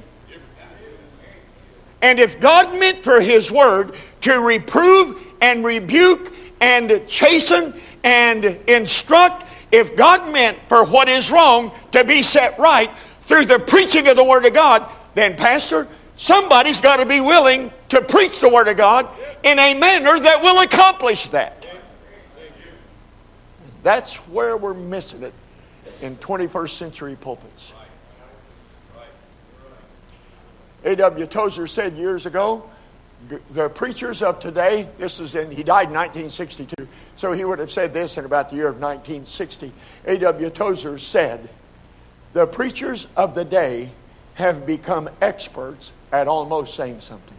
And if God meant for His Word to reprove and rebuke and chasten and instruct, if God meant for what is wrong to be set right through the preaching of the Word of God, then, Pastor, somebody's got to be willing to preach the Word of God in a manner that will accomplish that. That's where we're missing it in twenty-first century pulpits. A W Tozer said years ago, the preachers of today, this is in, he died in nineteen sixty-two, so he would have said this in about the year of nineteen sixty. A W Tozer said, the preachers of the day have become experts at almost saying something.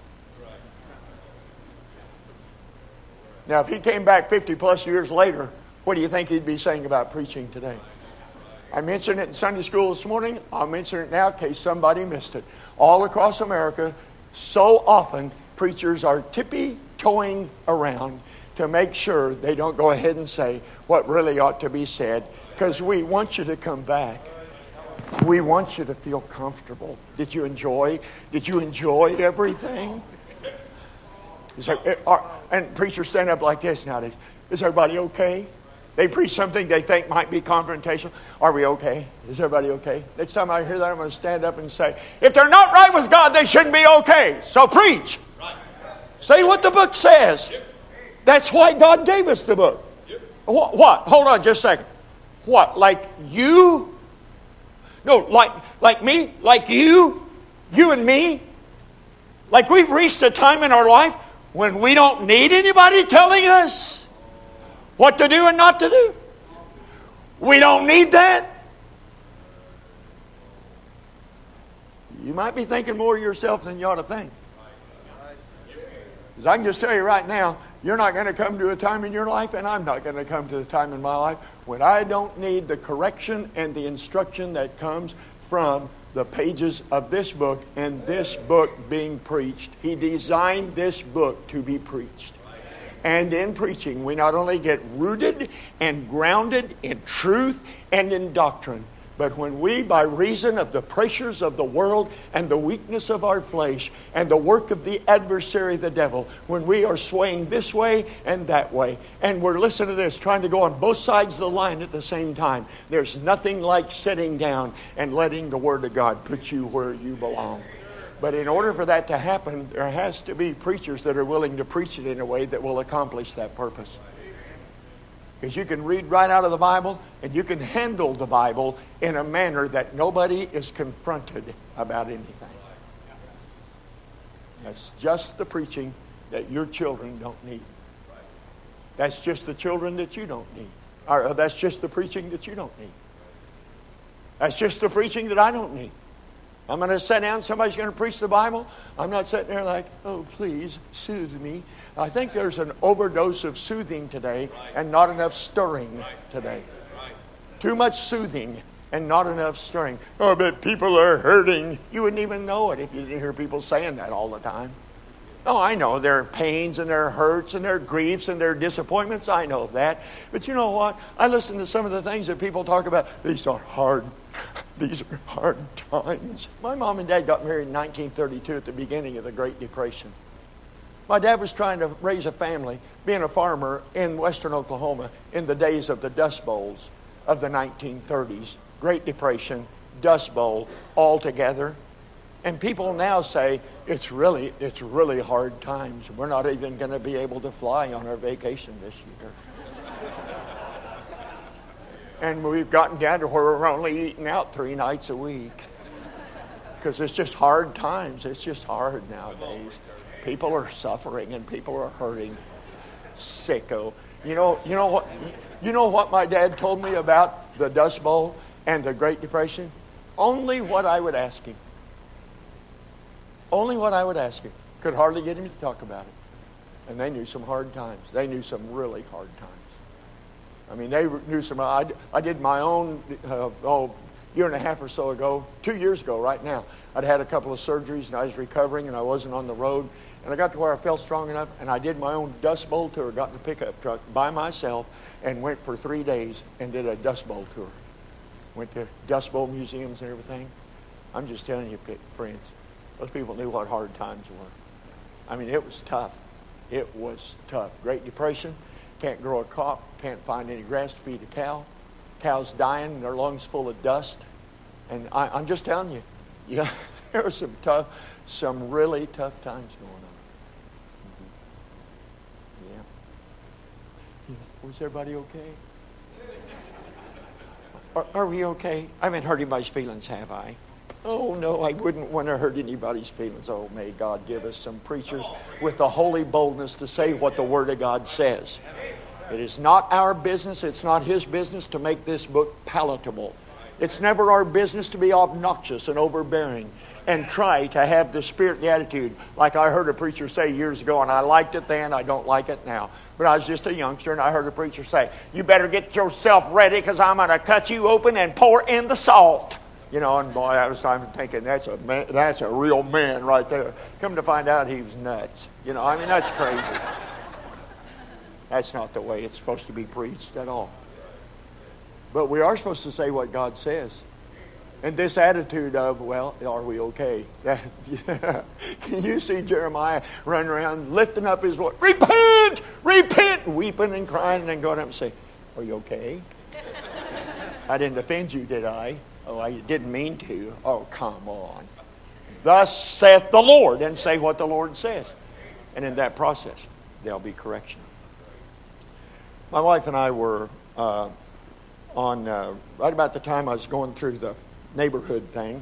Now, if he came back fifty plus years later, what do you think he'd be saying about preaching today? I mentioned it in Sunday school this morning. I'll mention it now in case somebody missed it. All across America, so often preachers are tippy-toeing around to make sure they don't go ahead and say what really ought to be said, because we want you to come back. We want you to feel comfortable. Did you enjoy? Did you enjoy everything? Is there, are, and preachers stand up like this nowadays. Is everybody okay? They preach something they think might be confrontational. Are we okay? Is everybody okay? Next time I hear that, I'm going to stand up and say, if they're not right with God, they shouldn't be okay. So preach. Say what the book says. That's why God gave us the book. What? what? Hold on just a second. What? Like you? No, like like me, like you, you and me. Like we've reached a time in our life when we don't need anybody telling us what to do and not to do. We don't need that. You might be thinking more of yourself than you ought to think. Because I can just tell you right now, you're not going to come to a time in your life, and I'm not going to come to a time in my life when I don't need the correction and the instruction that comes from the pages of this book and this book being preached. He designed this book to be preached. And in preaching, we not only get rooted and grounded in truth and in doctrine, but when we, by reason of the pressures of the world and the weakness of our flesh and the work of the adversary, the devil, when we are swaying this way and that way, and we're, listen to this, trying to go on both sides of the line at the same time, there's nothing like sitting down and letting the Word of God put you where you belong. But in order for that to happen, there has to be preachers that are willing to preach it in a way that will accomplish that purpose. Because you can read right out of the Bible, and you can handle the Bible in a manner that nobody is confronted about anything. That's just the preaching that your children don't need. That's just the children that you don't need. Or that's just the preaching that you don't need. That's just the preaching that I don't need. I'm going to sit down, somebody's going to preach the Bible. I'm not sitting there like, oh, please, soothe me. I think there's an overdose of soothing today and not enough stirring today. Too much soothing and not enough stirring. Oh, but people are hurting. You wouldn't even know it if you didn't hear people saying that all the time. Oh, I know their pains and their hurts and their griefs and their disappointments. I know that. But you know what? I listen to some of the things that people talk about. These are hard. These are hard times. My mom and dad got married in nineteen thirty-two at the beginning of the Great Depression. My dad was trying to raise a family, being a farmer in western Oklahoma in the days of the Dust Bowls of the nineteen thirties. Great Depression, Dust Bowl, all together. And people now say, it's really, it's really hard times. We're not even going to be able to fly on our vacation this year. And we've gotten down to where we're only eating out three nights a week. Because it's just hard times. It's just hard nowadays. People are suffering and people are hurting. Sicko. You know, you know what, you know what my dad told me about the Dust Bowl and the Great Depression? Only what I would ask him. Only what I would ask him. Could hardly get him to talk about it. And they knew some hard times. They knew some really hard times. I mean, they knew some. I, I did my own, uh, oh, year and a half or so ago, two years ago right now. I'd had a couple of surgeries and I was recovering and I wasn't on the road. And I got to where I felt strong enough and I did my own Dust Bowl tour. Got in a pickup truck by myself and went for three days and did a Dust Bowl tour. Went to Dust Bowl museums and everything. I'm just telling you, friends, those people knew what hard times were. I mean, it was tough. It was tough. Great Depression. Can't grow a crop. Can't find any grass to feed a cow. Cows dying, their lungs full of dust. And I, I'm just telling you, yeah, there were some tough, some really tough times going on. Mm-hmm. Yeah. Was everybody okay? Are, are we okay? I haven't hurt anybody's feelings, have I? Oh, no, I wouldn't want to hurt anybody's feelings. Oh, may God give us some preachers with the holy boldness to say what the Word of God says. It is not our business, it's not His business to make this book palatable. It's never our business to be obnoxious and overbearing and try to have the spirit and the attitude. Like I heard a preacher say years ago, and I liked it then, I don't like it now. But I was just a youngster, and I heard a preacher say, you better get yourself ready because I'm going to cut you open and pour in the salt. You know, and boy, I was I'm thinking, that's a man, that's a real man right there. Come to find out he was nuts. You know, I mean, that's crazy. That's not the way it's supposed to be preached at all. But we are supposed to say what God says. And this attitude of, well, are we okay? Can you see Jeremiah running around lifting up his voice, repent, repent, weeping and crying, and then going up and saying, are you okay? I didn't offend you, did I? Oh, I didn't mean to. Oh, come on. Thus saith the Lord, and say what the Lord says. And in that process, there'll be correction. My wife and I were uh, on, uh, right about the time I was going through the neighborhood thing.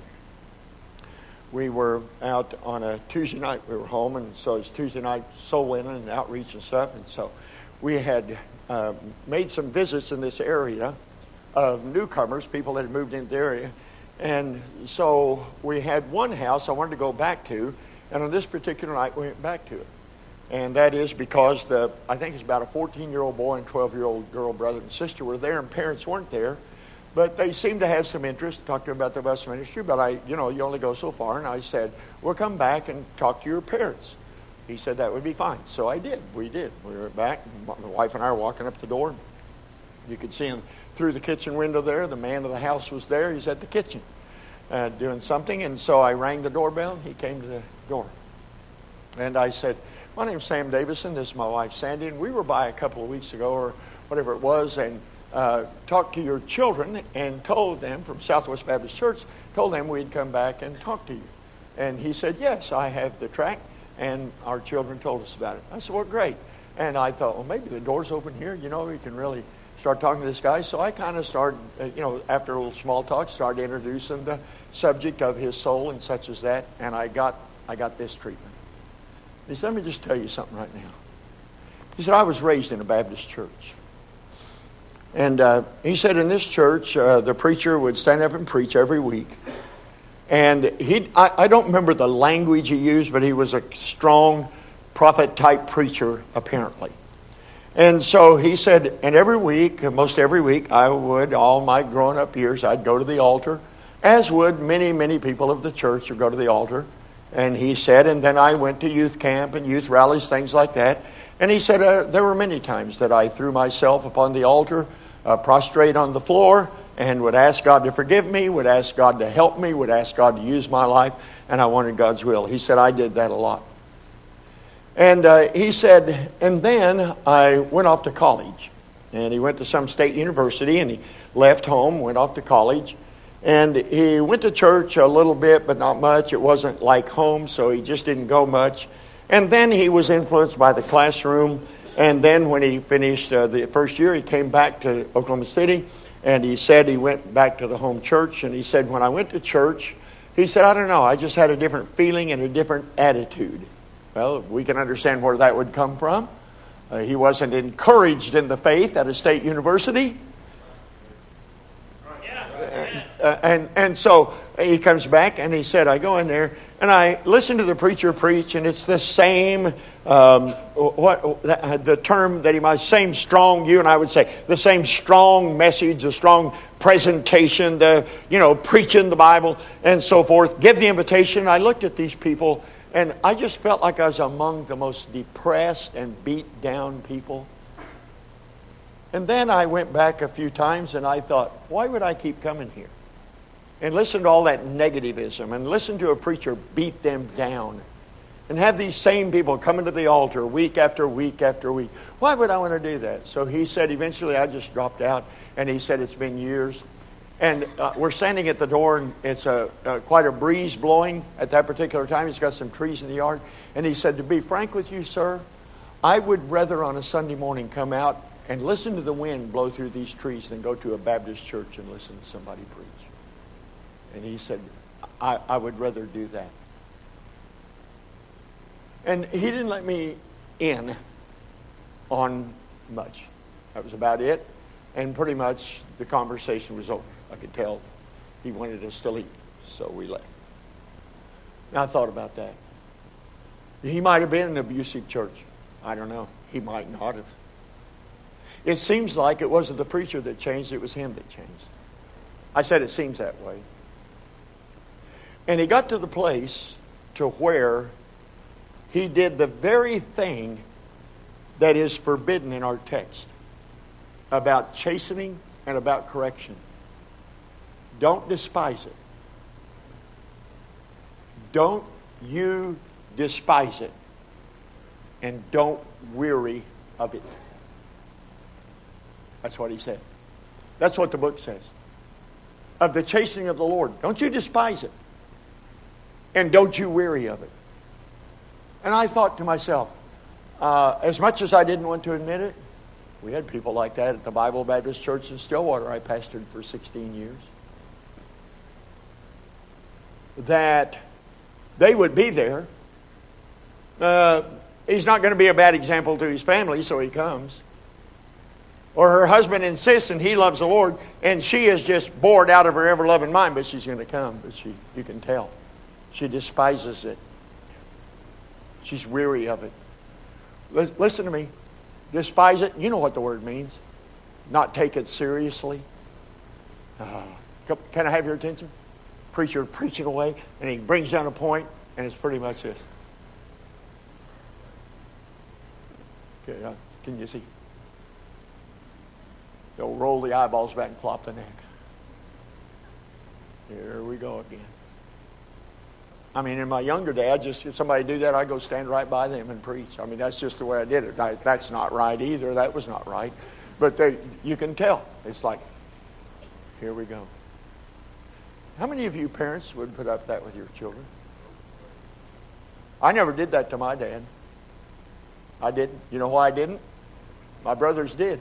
We were out on a Tuesday night. We were home, and so it's Tuesday night soul winning and outreach and stuff. And so we had uh, made some visits in this area of newcomers, people that had moved into the area. And so we had one house I wanted to go back to, and on this particular night we went back to it. And that is because the I think it's about a fourteen-year-old boy and twelve-year-old girl, brother and sister were there, and parents weren't there. But they seemed to have some interest, talk to them about the bus ministry, but I, you know, you only go so far. And I said, we'll come back and talk to your parents. He said that would be fine. So I did. We did. We were back. My wife and I were walking up the door. You could see him through the kitchen window there. The man of the house was there. He's at the kitchen uh, doing something. And so I rang the doorbell. He came to the door. And I said, my name's Sam Davison. This is my wife, Sandy. And we were by a couple of weeks ago or whatever it was and uh, talked to your children and told them from Southwest Baptist Church, told them we'd come back and talk to you. And he said, yes, I have the tract. And our children told us about it. I said, well, great. And I thought, well, maybe the door's open here. You know, we can really start talking to this guy. So I kind of started, uh, you know, after a little small talk, started introducing the subject of his soul and such as that. And I got, I got this treatment. He said, let me just tell you something right now. He said, I was raised in a Baptist church. And uh, he said in this church, uh, the preacher would stand up and preach every week. And he, I, I don't remember the language he used, but he was a strong prophet-type preacher, apparently. And so he said, and every week, most every week, I would, all my growing-up years, I'd go to the altar, as would many, many people of the church would go to the altar. And he said, and then I went to youth camp and youth rallies, things like that. And he said, uh, there were many times that I threw myself upon the altar, uh, prostrate on the floor, and would ask God to forgive me, would ask God to help me, would ask God to use my life, and I wanted God's will. He said, I did that a lot. And uh, he said, and then I went off to college. And he went to some state university, and he left home, went off to college. And he went to church a little bit, but not much. It wasn't like home, so he just didn't go much. And then he was influenced by the classroom. And then when he finished uh, the first year, he came back to Oklahoma City. And he said he went back to the home church. And he said, when I went to church, he said, I don't know, I just had a different feeling and a different attitude. Well, we can understand where that would come from. Uh, he wasn't encouraged in the faith at a state university. And, uh, and and so he comes back and he said, I go in there and I listen to the preacher preach, and it's the same, um, what the term that he might, same strong, you and I would say, the same strong message, the strong presentation, the, you know, preaching the Bible and so forth. Give the invitation. I looked at these people and I just felt like I was among the most depressed and beat down people. And then I went back a few times and I thought, why would I keep coming here? And listen to all that negativism and listen to a preacher beat them down. And have these same people coming to the altar week after week after week. Why would I want to do that? So he said eventually I just dropped out. And he said it's been years. And uh, we're standing at the door, and it's a, uh, quite a breeze blowing at that particular time. He's got some trees in the yard. And he said, to be frank with you, sir, I would rather on a Sunday morning come out and listen to the wind blow through these trees than go to a Baptist church and listen to somebody preach. And he said, I, I would rather do that. And he didn't let me in on much. That was about it. And pretty much the conversation was over. I could tell he wanted us to leave. So we left. Now I thought about that. He might have been an abusive church. I don't know. He might not have. It seems like it wasn't the preacher that changed. It was him that changed. I said it seems that way. And he got to the place to where he did the very thing that is forbidden in our text about chastening and about correction. Don't despise it. Don't you despise it. And don't weary of it. That's what he said. That's what the book says. Of the chastening of the Lord. Don't you despise it. And don't you weary of it. And I thought to myself, uh, as much as I didn't want to admit it, we had people like that at the Bible Baptist Church in Stillwater. I pastored for sixteen years. That they would be there. Uh, he's not going to be a bad example to his family, so he comes. Or her husband insists and he loves the Lord, and she is just bored out of her ever-loving mind, but she's going to come. But she, you can tell. She despises it. She's weary of it. Listen to me. Despise it. You know what the word means. Not take it seriously. Uh, can I have your attention? Preacher preaching away, and he brings down a point, and it's pretty much this. Okay, uh, can you see? They'll roll the eyeballs back and flop the neck. Here we go again. I mean, in my younger day, I just, if somebody do that, I'd go stand right by them and preach. I mean, that's just the way I did it. I, that's not right either. That was not right. But they, you can tell. It's like, here we go. How many of you parents would put up that with your children? I never did that to my dad. I didn't. You know why I didn't? My brothers did.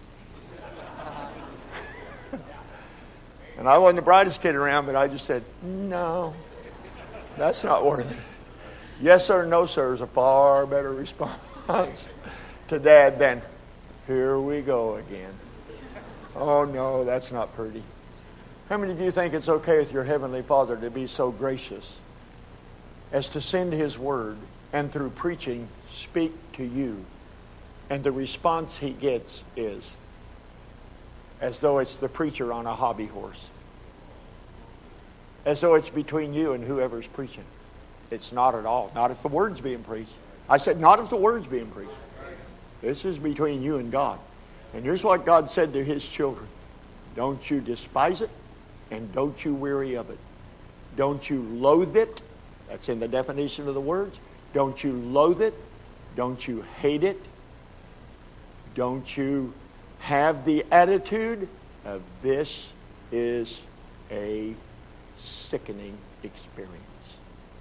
And I wasn't the brightest kid around, but I just said, no. That's not worth it. Yes, sir, no, sir is a far better response to Dad than, here we go again. Oh, no, that's not pretty. How many of you think it's okay with your Heavenly Father to be so gracious as to send His Word and through preaching speak to you? And the response He gets is as though it's the preacher on a hobby horse. As though it's between you and whoever's preaching. It's not at all. Not if the Word's being preached. I said, not if the Word's being preached. This is between you and God. And here's what God said to His children. Don't you despise it, and don't you weary of it. Don't you loathe it. That's in the definition of the words. Don't you loathe it. Don't you hate it. Don't you have the attitude of this is a sickening experience.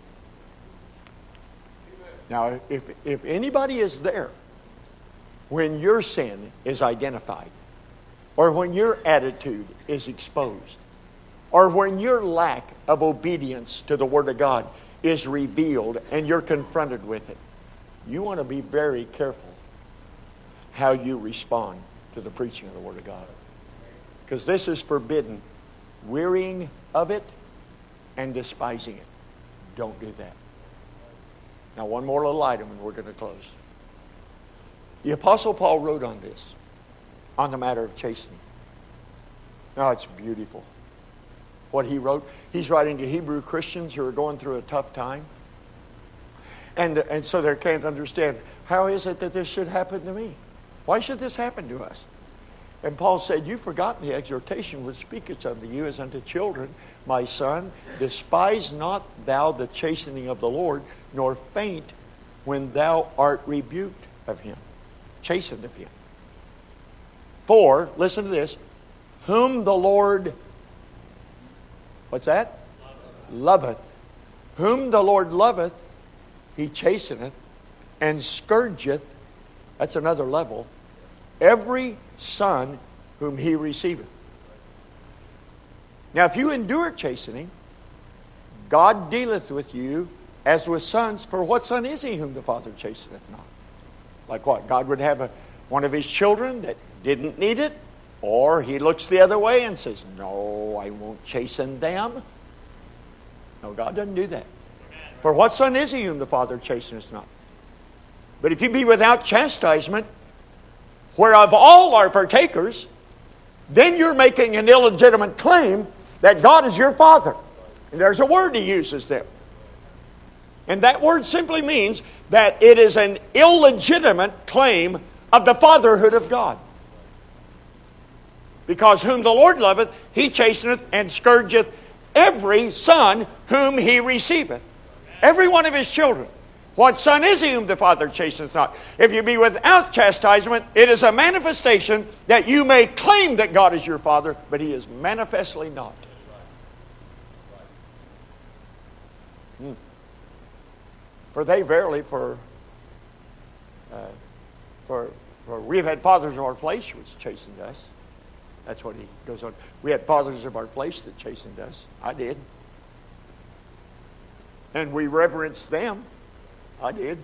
Now, if, if anybody is there when your sin is identified, or when your attitude is exposed, or when your lack of obedience to the Word of God is revealed and you're confronted with it, you want to be very careful how you respond to the preaching of the Word of God. Because this is forbidden. Wearying of it and despising it. Don't do that. Now, one more little item and we're going to close. The Apostle Paul wrote on this, on the matter of chastening. Now, it's beautiful. What he wrote, he's writing to Hebrew Christians who are going through a tough time. And, and so they can't understand, how is it that this should happen to me? Why should this happen to us? And Paul said, you've forgotten the exhortation which speaketh unto you as unto children. My son, despise not thou the chastening of the Lord, nor faint when thou art rebuked of him. Chastened of him. For, listen to this, whom the Lord, what's that? Loveth. Whom the Lord loveth, He chasteneth, and scourgeth, that's another level, every son whom He receiveth. Now, if you endure chastening, God dealeth with you as with sons. For what son is he whom the Father chasteneth not? Like what? God would have a, one of His children that didn't need it, or He looks the other way and says, no, I won't chasten them. No, God doesn't do that. For what son is he whom the Father chasteneth not? But if you be without chastisement, whereof all are partakers, then you're making an illegitimate claim that God is your Father. And there's a word He uses there. And that word simply means that it is an illegitimate claim of the fatherhood of God. Because whom the Lord loveth, He chasteneth and scourgeth every son whom He receiveth. Every one of His children. What son is he whom the Father chasteneth not? If you be without chastisement, it is a manifestation that you may claim that God is your Father, but He is manifestly not. Hmm. For they verily, for, uh, for, for we have had fathers of our flesh which chastened us. That's what he goes on. We had fathers of our flesh that chastened us. I did. And we reverenced them. I did.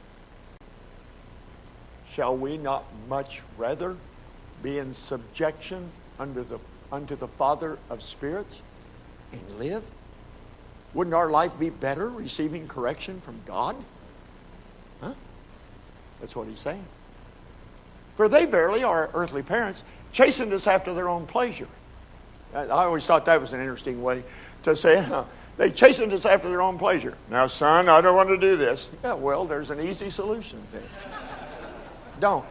Shall we not much rather be in subjection under the, unto the Father of spirits and live? Wouldn't our life be better receiving correction from God? Huh? That's what he's saying. For they verily, our earthly parents, chastened us after their own pleasure. I always thought that was an interesting way to say it. They chastened us after their own pleasure. Now, son, I don't want to do this. Yeah, well, there's an easy solution there. Don't.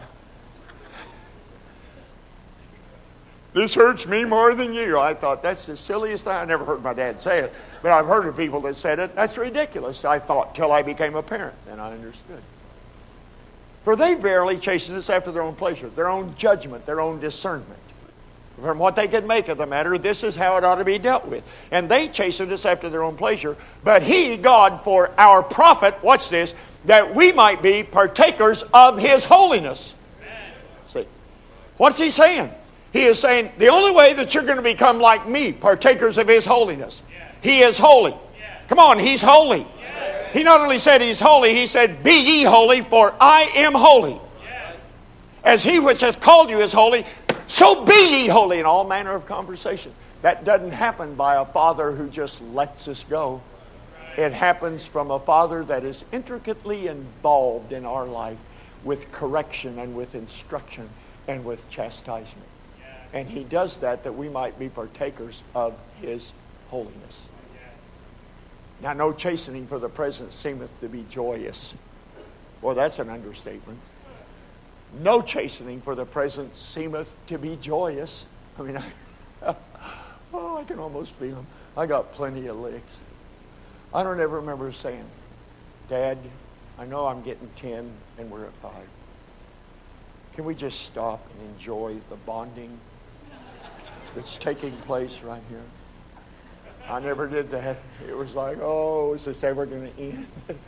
This hurts me more than you. I thought, that's the silliest thing. I never heard my dad say it, but I've heard of people that said it. That's ridiculous, I thought, till I became a parent. Then I understood. For they verily chastened us after their own pleasure, their own judgment, their own discernment. From what they could make of the matter, this is how it ought to be dealt with. And they chastened us after their own pleasure. But He, God, for our profit, watch this, that we might be partakers of His holiness. Amen. See, what's He saying? He is saying, the only way that you're going to become like me, partakers of His holiness. Yeah. He is holy. Yeah. Come on, He's holy. Yeah. He not only said He's holy, He said, be ye holy, for I am holy. Yeah. As He which hath called you is holy, So be ye holy in all manner of conversation. That doesn't happen by a father who just lets us go. It happens from a father that is intricately involved in our life with correction and with instruction and with chastisement. And he does that that we might be partakers of his holiness. Now, no chastening for the present seemeth to be joyous. Well, that's an understatement. No chastening for the present seemeth to be joyous. I mean, I, oh, I can almost feel them. I got plenty of licks. I don't ever remember saying, Dad, I know I'm getting ten and we're at five. Can we just stop and enjoy the bonding that's taking place right here? I never did that. It was like, oh, is this ever going to end?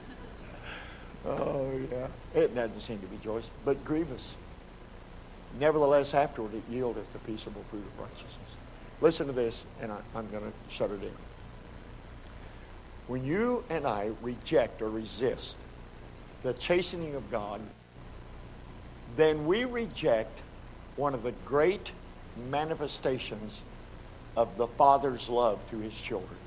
Oh, yeah. It doesn't seem to be joyous, but grievous. Nevertheless, afterward it yieldeth the peaceable fruit of righteousness. Listen to this, and I, I'm going to shut it in. When you and I reject or resist the chastening of God, then we reject one of the great manifestations of the Father's love to his children.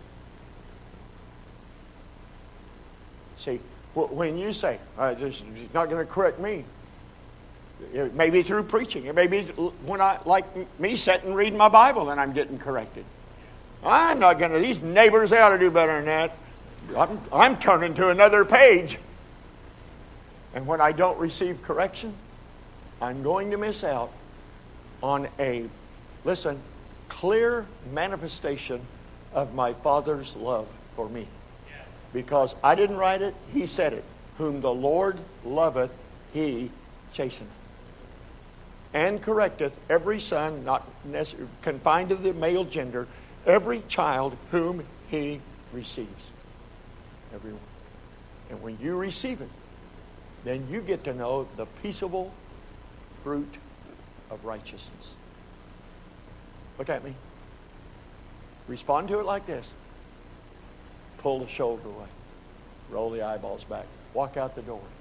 See, when you say, uh, he's not going to correct me, it may be through preaching. It may be when I, like me, sitting and reading my Bible and I'm getting corrected. I'm not going to, these neighbors, they ought to do better than that. I'm, I'm turning to another page. And when I don't receive correction, I'm going to miss out on a, listen, clear manifestation of my Father's love for me. Because I didn't write it, he said it. Whom the Lord loveth, he chasteneth. And correcteth every son, not necessarily confined to the male gender, every child whom he receives. Everyone. And when you receive it, then you get to know the peaceable fruit of righteousness. Look at me. Respond to it like this. Pull the shoulder away. Roll the eyeballs back. Walk out the door.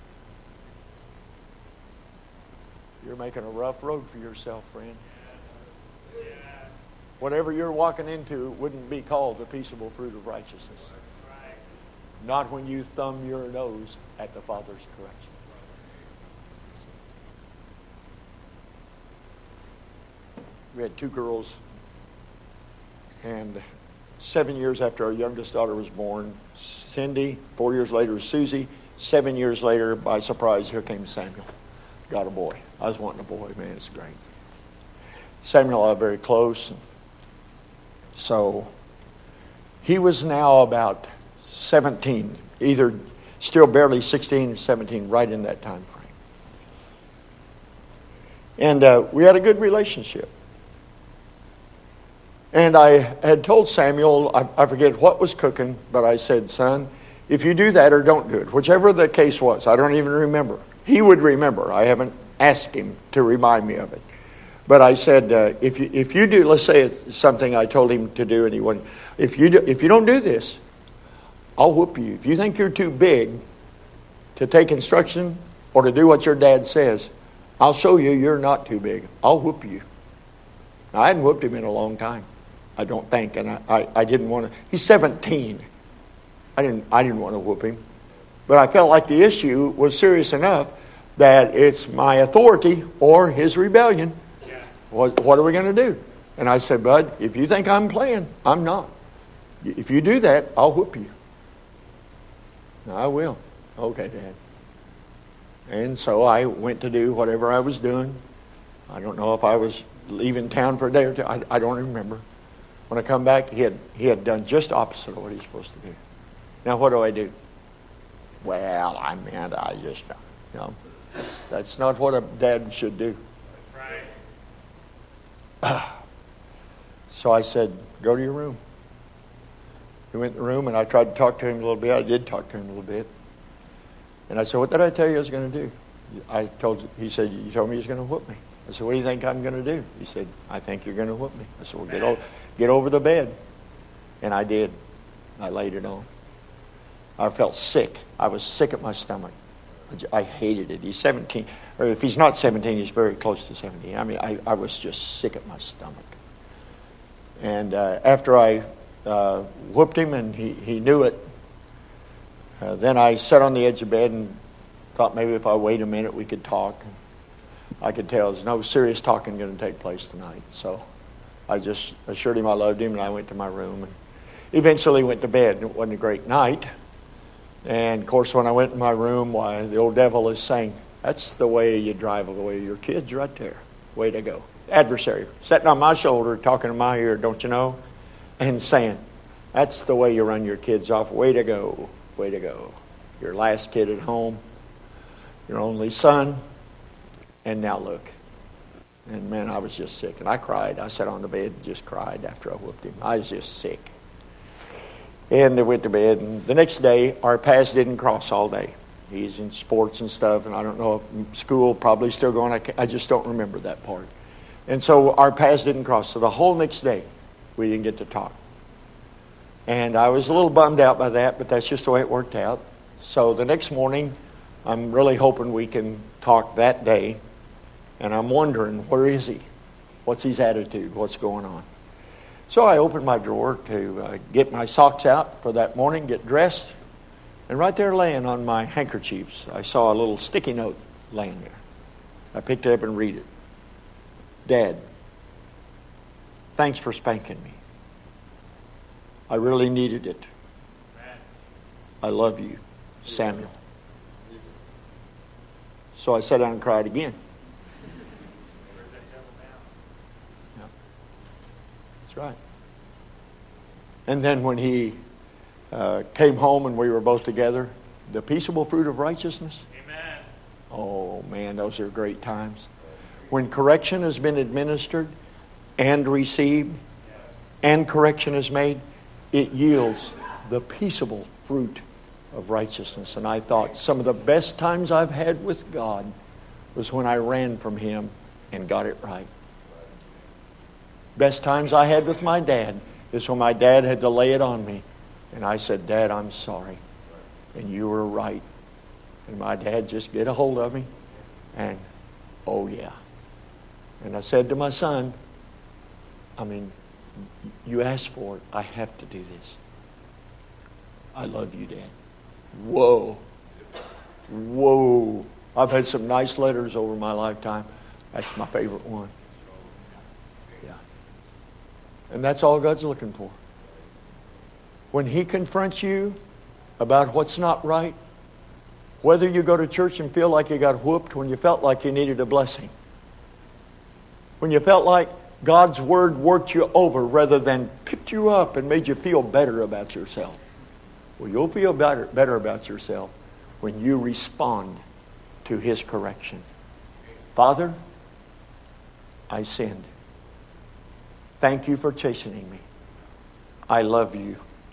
You're making a rough road for yourself, friend. Whatever you're walking into wouldn't be called the peaceable fruit of righteousness. Not when you thumb your nose at the Father's correction. We had two girls, and seven years after our youngest daughter was born, Cindy, four years later, Susie, seven years later, by surprise, here came Samuel. Got a boy. I was wanting a boy, man, it's great. Samuel and I are very close. So he was now about seventeen, either still barely sixteen, seventeen, right in that time frame. And uh, we had a good relationship. And I had told Samuel, I, I forget what was cooking, but I said, son, if you do that or don't do it, whichever the case was, I don't even remember. He would remember. I haven't asked him to remind me of it. But I said, uh, if you if you do, let's say it's something I told him to do, and he wouldn't. If you do, if you don't do this, I'll whoop you. If you think you're too big to take instruction or to do what your dad says, I'll show you you're not too big. I'll whoop you. Now, I hadn't whooped him in a long time, I don't think, and I, I, I didn't want to. He's seventeen. I didn't I didn't want to whoop him, but I felt like the issue was serious enough that it's my authority or his rebellion. Yeah. What what are we going to do? And I said, Bud, if you think I'm playing, I'm not. If you do that, I'll whoop you. No, I will. Okay, Dad. And so I went to do whatever I was doing. I don't know if I was leaving town for a day or two. I, I don't remember. When I come back, he had he had done just opposite of what he's supposed to do. Now, what do I do? Well, I mean, I just, you know, that's, that's not what a dad should do. That's right. So I said, go to your room. He went in the room, and I tried to talk to him a little bit. I did talk to him a little bit. And I said, what did I tell you I was going to do? I told He said, you told me he was going to whoop me. I said, what do you think I'm going to do? He said, I think you're going to whoop me. I said, well, get, o- get over the bed. And I did. I laid it on. I felt sick. I was sick at my stomach. I j- I hated it. He's seventeen, or if he's not seventeen, he's very close to seventeen. I mean, I, I was just sick at my stomach. And uh, after I uh, whooped him and he, he knew it, uh, then I sat on the edge of bed and thought maybe if I wait a minute we could talk. I could tell there's no serious talking going to take place tonight. So I just assured him I loved him, and I went to my room and eventually went to bed. It wasn't a great night. And of course, when I went in my room, why, the old devil is saying, that's the way you drive away your kids right there. Way to go. Adversary, sitting on my shoulder, talking in my ear, don't you know? And saying, that's the way you run your kids off. Way to go. Way to go. Your last kid at home, your only son, and now look. And man, I was just sick. And I cried. I sat on the bed and just cried after I whooped him. I was just sick. And they went to bed. And the next day, our paths didn't cross all day. He's in sports and stuff. And I don't know if school probably still going. I, I just don't remember that part. And so our paths didn't cross. So the whole next day, we didn't get to talk. And I was a little bummed out by that, but that's just the way it worked out. So the next morning, I'm really hoping we can talk that day. And I'm wondering, where is he? What's his attitude? What's going on? So I opened my drawer to uh, get my socks out for that morning, get dressed. And right there laying on my handkerchiefs, I saw a little sticky note laying there. I picked it up and read it. Dad, thanks for spanking me. I really needed it. I love you, Samuel. So I sat down and cried again. Yeah. That's right. And then when he uh, came home and we were both together, the peaceable fruit of righteousness. Amen. Oh man, those are great times. When correction has been administered and received and correction is made, it yields the peaceable fruit of righteousness. And I thought some of the best times I've had with God was when I ran from Him and got it right. Best times I had with my dad is when my dad had to lay it on me. And I said, Dad, I'm sorry. And you were right. And my dad just get a hold of me and, oh yeah. And I said to my son, I mean, you asked for it. I have to do this. I love you, Dad. Whoa. Whoa. I've had some nice letters over my lifetime. That's my favorite one. Yeah. And that's all God's looking for. When He confronts you about what's not right, whether you go to church and feel like you got whooped when you felt like you needed a blessing, when you felt like God's Word worked you over rather than picked you up and made you feel better about yourself. Well, you'll feel better, better about yourself when you respond to His correction. Father, I sinned. Thank you for chastening me. I love you.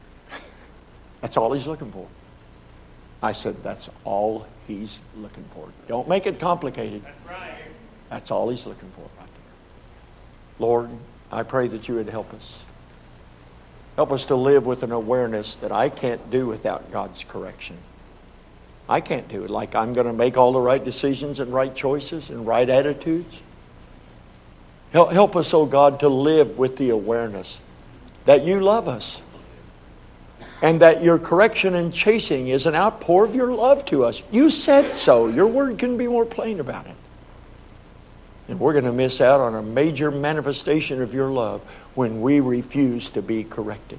That's all He's looking for. I said, that's all He's looking for. Don't make it complicated. That's right. That's all He's looking for right there. Lord, I pray that you would help us. Help us to live with an awareness that I can't do without God's correction. I can't do it. Like I'm going to make all the right decisions and right choices and right attitudes. Help, help us, oh God, to live with the awareness that you love us. And that your correction and chastening is an outpour of your love to us. You said so. Your word couldn't be more plain about it. And we're going to miss out on a major manifestation of your love when we refuse to be corrected.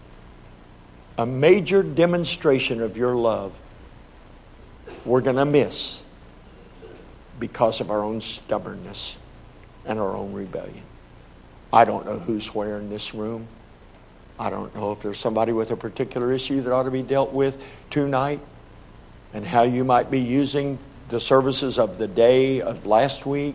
A major demonstration of your love we're going to miss because of our own stubbornness and our own rebellion. I don't know who's where in this room. I don't know if there's somebody with a particular issue that ought to be dealt with tonight and how you might be using the services of the day, of last week,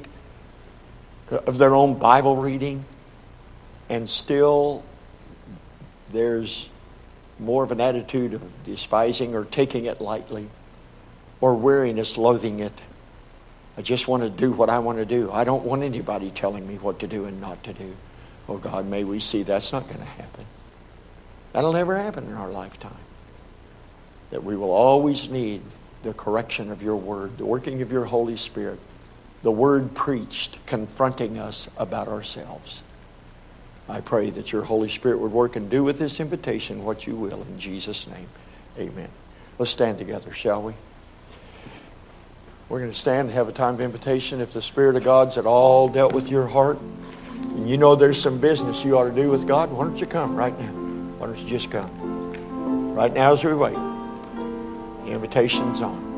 of their own Bible reading, and still there's more of an attitude of despising or taking it lightly, or weariness, loathing it. I just want to do what I want to do. I don't want anybody telling me what to do and not to do. Oh God, may we see that's not going to happen. That'll never happen in our lifetime. That we will always need the correction of your word, the working of your Holy Spirit, the word preached, confronting us about ourselves. I pray that your Holy Spirit would work and do with this invitation what you will. In Jesus' name, amen. Let's stand together, shall we? We're going to stand and have a time of invitation. If the Spirit of God's at all dealt with your heart, and you know there's some business you ought to do with God, why don't you come right now? Why don't you just come? Right now as we wait. The invitation's on.